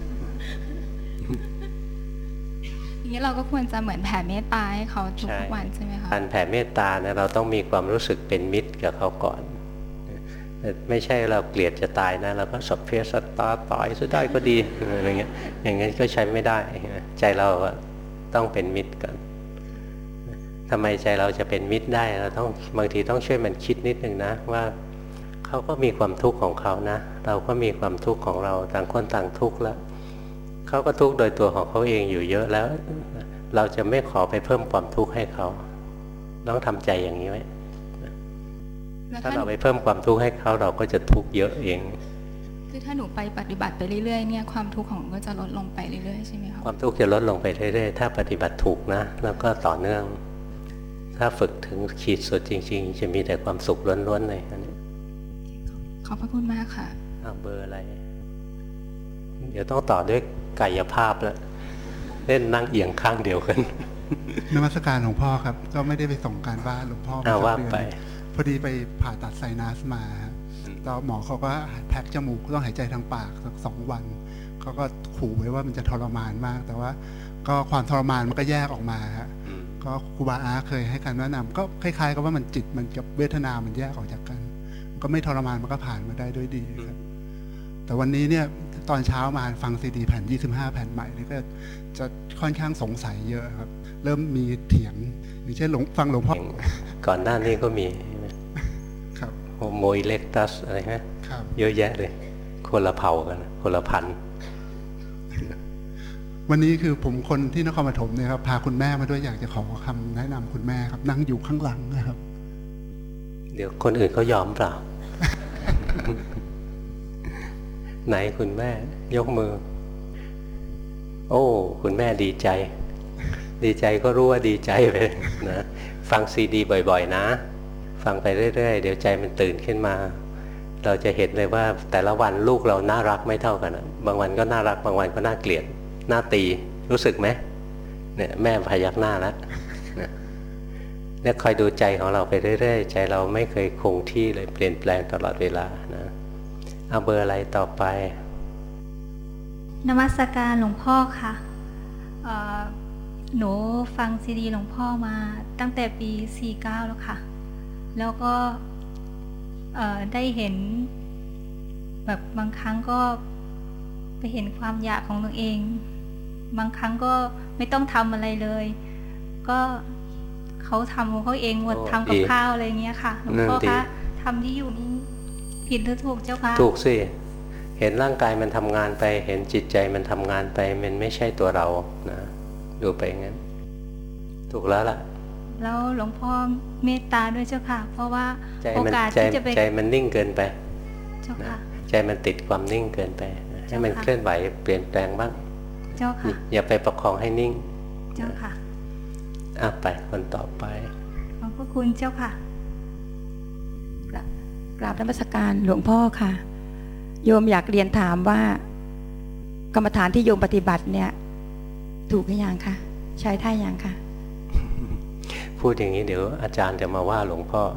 อย่างนี้เราก็ควรจะเหมือนแผ่เมตตาให้เขาทุกวันใช่ไหมคะการแผ่เมตตาเนี่ยเราต้องมีความรู้สึกเป็นมิตรกับเขาก่อนไม่ใช่เราเกลียดจะตายนะเราก็สัพเพสัตตาต่อยซะได้ก็ดีอะไรเงี้ยอย่างงั้นก็ใช้ไม่ได้ใจเราต้องเป็นมิตรกันทำไมใจเราจะเป็นมิตรได้เราต้องบางทีต้องช่วยมันคิดนิดนึงนะว่าเขาก็มีความทุกข์ของเขานะเราก็มีความทุกข์ของเราต่างคนต่างทุกข์แล้วเขาก็ทุกข์โดยตัวของเขาเองอยู่เยอะแล้วเราจะไม่ขอไปเพิ่มความทุกข์ให้เขาต้องทำใจอย่างนี้ไว้ถ้าเราไปเพิ่มความทุกข์ให้เขาเราก็จะทุกข์เยอะเองคือถ้าหนูไปปฏิบัติไปเรื่อยๆเนี่ยความทุกข์ของก็จะลดลงไปเรื่อยๆใช่ไหมคะความทุกข์จะลดลงไปเรื่อยๆถ้าปฏิบัติถูกนะแล้วก็ต่อเนื่องถ้าฝึกถึงขีดสุดจริงๆจะมีแต่ความสุขล้วนๆเลยอันนี้ขอบพระคุณมากค่ะเอาเบอร์อะไรเดี๋ยวต้องต่อด้วยกายภาพแล้วเล่นนั่งเอียงข้างเดียวกันนมัสการหลวงพ่อครับก็ไม่ได้ไปส่งการบ้านหลวงพ่อมาว่าไปพอดีไปผ่าตัดไซนัสมาแล้วหมอเขาก็แพ็กจมูกต้องหายใจทางปากสักสองวันเขาก็ขู่ไว้ว่ามันจะทรมานมากแต่ว่าก็ความทรมานมันก็แยกออกมาฮะก็ครูบาอาเคยให้การแนะนำก็คล้ายๆกับว่ามันจิตมันกับเวทนามันแยกออกจากกันก็ไม่ทรมานมันก็ผ่านมาได้ด้วยดีครับแต่วันนี้เนี่ยตอนเช้ามาฟังซีดีแผ่นยี่สิบห้าแผ่นใหม่นี่ก็จะค่อนข้างสงสัยเยอะครับเริ่มมีเถียงอย่างเช่นหลวงฟังหลวงพ่อก่อนหน้านี้ก็มีครับโฮโมอิเล็กตัสอะไรฮะเยอะแยะเลยคนละเผ่ากันคนละพันวันนี้คือผมคนที่นครปฐมเนี่ยครับพาคุณแม่มาด้วยอยากจะขอคำแนะนำคุณแม่ครับนั่งอยู่ข้างหลังนะครับเดี๋ยวคนอื่นเขายอมเปล่า ไหนคุณแม่ยกมือโอ้คุณแม่ดีใจดีใจก็รู้ว่าดีใจไปนะฟังซีดีบ่อยๆนะฟังไปเรื่อยๆเดี๋ยวใจมันตื่นขึ้นมาเราจะเห็นเลยว่าแต่ละวันลูกเราน่ารักไม่เท่ากันบางวันก็น่ารักบางวันก็น่าเกลียดน่าตีรู้สึกไหมเนี่ยแม่พยักหน้าแล้วเนี่ยคอยดูใจของเราไปเรื่อยๆใจเราไม่เคยคงที่เลยเปลี่ยนแปลงตลอดเวลานะเอาเบอร์อะไรต่อไปนมัสการหลวงพ่อค่ะหนูฟังซีดีหลวงพ่อมาตั้งแต่ปีสี่สิบเก้าแล้วค่ะแล้วก็ได้เห็นแบบบางครั้งก็ไปเห็นความอยากของตัวเองบางครั้งก็ไม่ต้องทำอะไรเลยก็เขาทำของเขาเองหมดทำกับข้าวอะไรเงี้ยค่ะหลวงพ่อคะทำที่อยู่นี้ผิดหรือถูกเจ้าคะถูกสิเห็นร่างกายมันทำงานไปเห็นจิตใจมันทำงานไปมันไม่ใช่ตัวเรานะดูไปงั้นถูกแล้วล่ะแล้วหลวงพ่อเมตตาด้วยเจ้าค่ะเพราะว่าโอกาสที่จะไปใจมันนิ่งเกินไปเจ้าค่ะใจมันติดความนิ่งเกินไปให้มันเคลื่อนไหวเปลี่ยนแปลงบ้างเจ้าค่ะอย่าไปประคองให้นิ่งเจ้าค่ะอ่ะไปคนต่อไปขอบพระคุณเจ้าค่ะกราบนมัสการหลวงพ่อค่ะโยมอยากเรียนถามว่ากรรมฐานที่โยมปฏิบัติเนี่ยถูกหรือยังคะใช้ท่ายังคะพูดอย่างนี้เดี๋ยวอาจารย์จะมาว่าหลวงพ่อ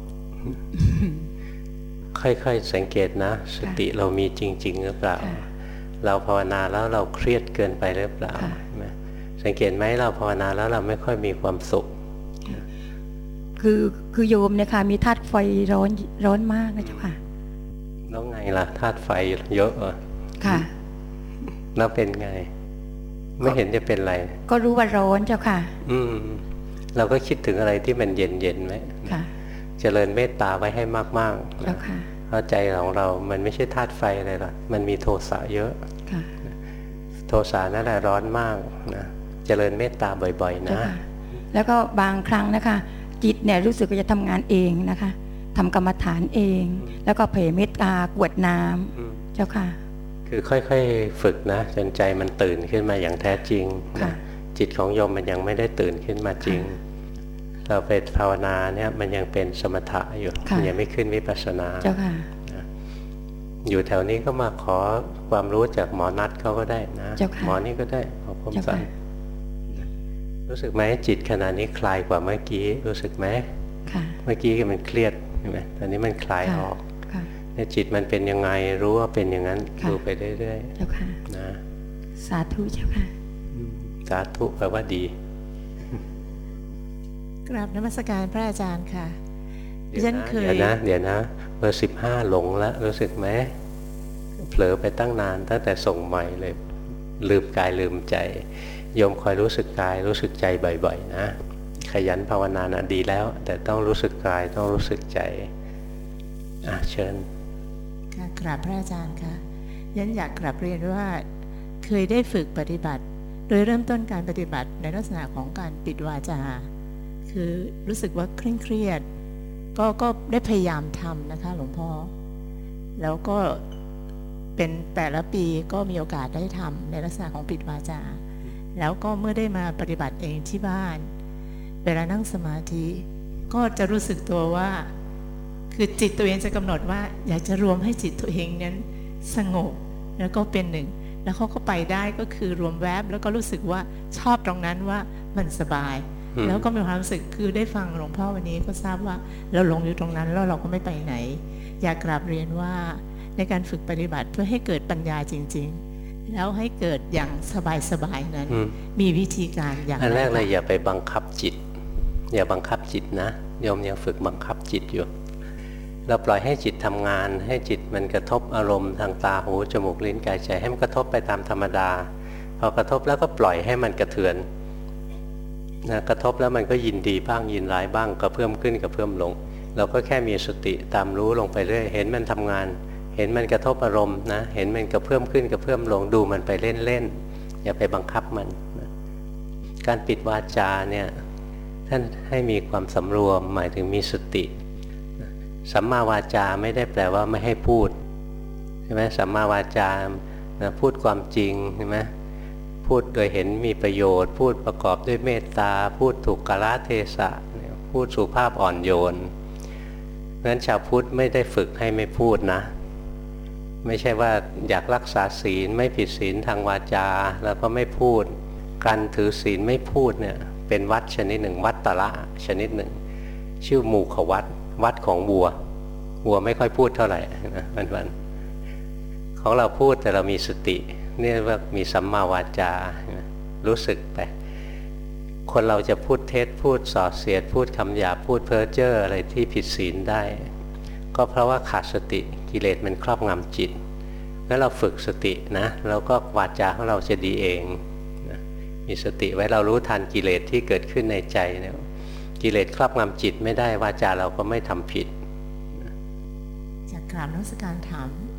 ค่อยๆสังเกตนะสติเรามีจริงๆหรือเปล่าเราภาวนาแล้วเราเครียดเกินไปหรือเปล่าสังเกตไหมเราภาวนาแล้วเราไม่ค่อยมีความสุขคือคือโยมเนี่ยค่ะมีธาตุไฟร้อนร้อนมากนะเจ้าค่ะแล้วไงล่ะธาตุไฟเยอะเหรอค่ะแล้วเป็นไงไม่เห็นจะเป็นไรก็รู้ว่าร้อนเจ้าค่ะอืมเราก็คิดถึงอะไรที่มันเย็นเย็นไหมค่ะเจริญเมตตาไว้ให้มากๆแล้วค่ะเพราะใจของเรามันไม่ใช่ธาตุไฟอะไรหรอกมันมีโทสะเยอะค่ะโทสะนั่นแหละร้อนมากนะเจริญเมตตาบ่อยๆนะแล้วก็บางครั้งนะคะจิตเนี่ยรู้สึกว่าจะทำงานเองนะคะทำกรรมฐานเองแล้วก็เผยเมตตากวดน้ำเจ้าค่ะคือค่อยๆฝึกนะจนใจมันตื่นขึ้นมาอย่างแท้จริงนะจิตของโยมมันยังไม่ได้ตื่นขึ้นมาจริงเราไปภาวนาเนี่ยมันยังเป็นสมถะอยู่มันยังไม่ขึ้นวิปัสสนาเจ้าค่ะอยู่แถวนี้ก็มาขอความรู้จากหมอนัดเขาก็ได้นะหมอนี่ก็ได้หมอคมสันรู้สึกไหมจิตขณะนี้คลายกว่าเมื่อกี้รู้สึกไหมเมื่อกี้มันเครียดใช่ไหมตอนนี้มันคลายออกเนี่ยจิตมันเป็นยังไงรู้ว่าเป็นอย่างนั้นดูไปเรื่อยๆเจ้าค่ะนะสาธุเจ้าค่ะสาธุแปลว่าดีกราบนมัสการพระอาจารย์ค่ะเดี๋ยวนะเดี๋ยวนะเดี๋ยวนะเบอร์สิบห้าหลงแล้วรู้สึกไหมเผลอไปตั้งนานตั้งแต่ส่งใหม่เลยลืมกายลืมใจโยมคอยรู้สึกกายรู้สึกใจบ่อยๆนะขยันภาวนานะดีแล้วแต่ต้องรู้สึกกายต้องรู้สึกใจอ่ะเชิญค่ะกราบพระอาจารย์ค่ะยันอยากกราบเรียนว่าเคยได้ฝึกปฏิบัติโดยเริ่มต้นการปฏิบัติในลักษณะของการปิดวาจาคือรู้สึกว่าเคร่งเครียดก็ก็ได้พยายามทำนะคะหลวงพ่อแล้วก็เป็นแต่ละปีก็มีโอกาสได้ทำในลักษณะของปิดวาจาแล้วก็เมื่อได้มาปฏิบัติเองที่บ้านเวลานั่งสมาธิก็จะรู้สึกตัวว่าคือจิตตัวเองจะกำหนดว่าอยากจะรวมให้จิตตัวเองนั้นสงบแล้วก็เป็นหนึ่งแล้วเขาก็ไปได้ก็คือรวมแวบแล้วก็รู้สึกว่าชอบตรงนั้นว่ามันสบายแล้วก็มีความรู้สึกคือได้ฟังหลวงพ่อวันนี้ก็ทราบว่าเราลงอยู่ตรงนั้นแล้วเราก็ไม่ไปไหนอยากกราบเรียนว่าในการฝึกปฏิบัติเพื่อให้เกิดปัญญาจริงๆแล้วให้เกิดอย่างสบายๆนั้นมีวิธีการอย่างไรอันแรกเลยอย่าไปบังคับจิตอย่าบังคับจิตนะโยมยังฝึกบังคับจิตอยู่เราปล่อยให้จิตทำงานให้จิตมันกระทบอารมณ์ทางตาหูจมูกลิ้นกายใจให้มันกระทบไปตามธรรมดาพอกระทบแล้วก็ปล่อยให้มันกระเทือนนะกระทบแล้วมันก็ยินดีบ้างยินร้ายบ้างกระเพื่อมขึ้นกระเพื่อมลงเราก็แค่มีสติตามรู้ลงไปเรื่อยเห็นมันทำงานเห็นมันกระทบอารมณ์นะเห็นมันกระเพื่อมขึ้นกระเพื่อมลงดูมันไปเล่นๆอย่าไปบังคับมันนะการปิดวาจาเนี่ยท่านให้มีความสำรวมหมายถึงมีสติสัมมาวาจาไม่ได้แปลว่าไม่ให้พูดใช่ไหมสัมมาวาจานะพูดความจริงใช่ไหมพูดโดยเห็นมีประโยชน์พูดประกอบด้วยเมตตาพูดถูกกาลเทศะพูดสุภาพอ่อนโยนเพราะฉะนั้นชาวพุทธไม่ได้ฝึกให้ไม่พูดนะไม่ใช่ว่าอยากรักษาศีลไม่ผิดศีลทางวาจาแล้วก็ไม่พูดการถือศีลไม่พูดเนี่ยเป็นวัดชนิดหนึ่งวัดตระชนิดหนึ่งชื่อมูขวัดวัดของวัววัวไม่ค่อยพูดเท่าไหร่นะวันๆของเราพูดแต่เรามีสตินี่ว่ามีสัมมาวาจารู้สึกไปคนเราจะพูดเท็จพูดส่อเสียดพูดคำหยาบพูดเพ้อเจ้ออะไรที่ผิดศีลได้ก็เพราะว่าขาดสติกิเลสมันครอบงำจิตแล้วเราฝึกสตินะเราก็วาจาของเราจะดีเองนะมีสติไว้เรารู้ทันกิเลสที่เกิดขึ้นในใจเนี่ยกิเลสครอบงำจิตไม่ได้วาจาเราก็ไม่ทำผิดจากกราบนมัสการถาม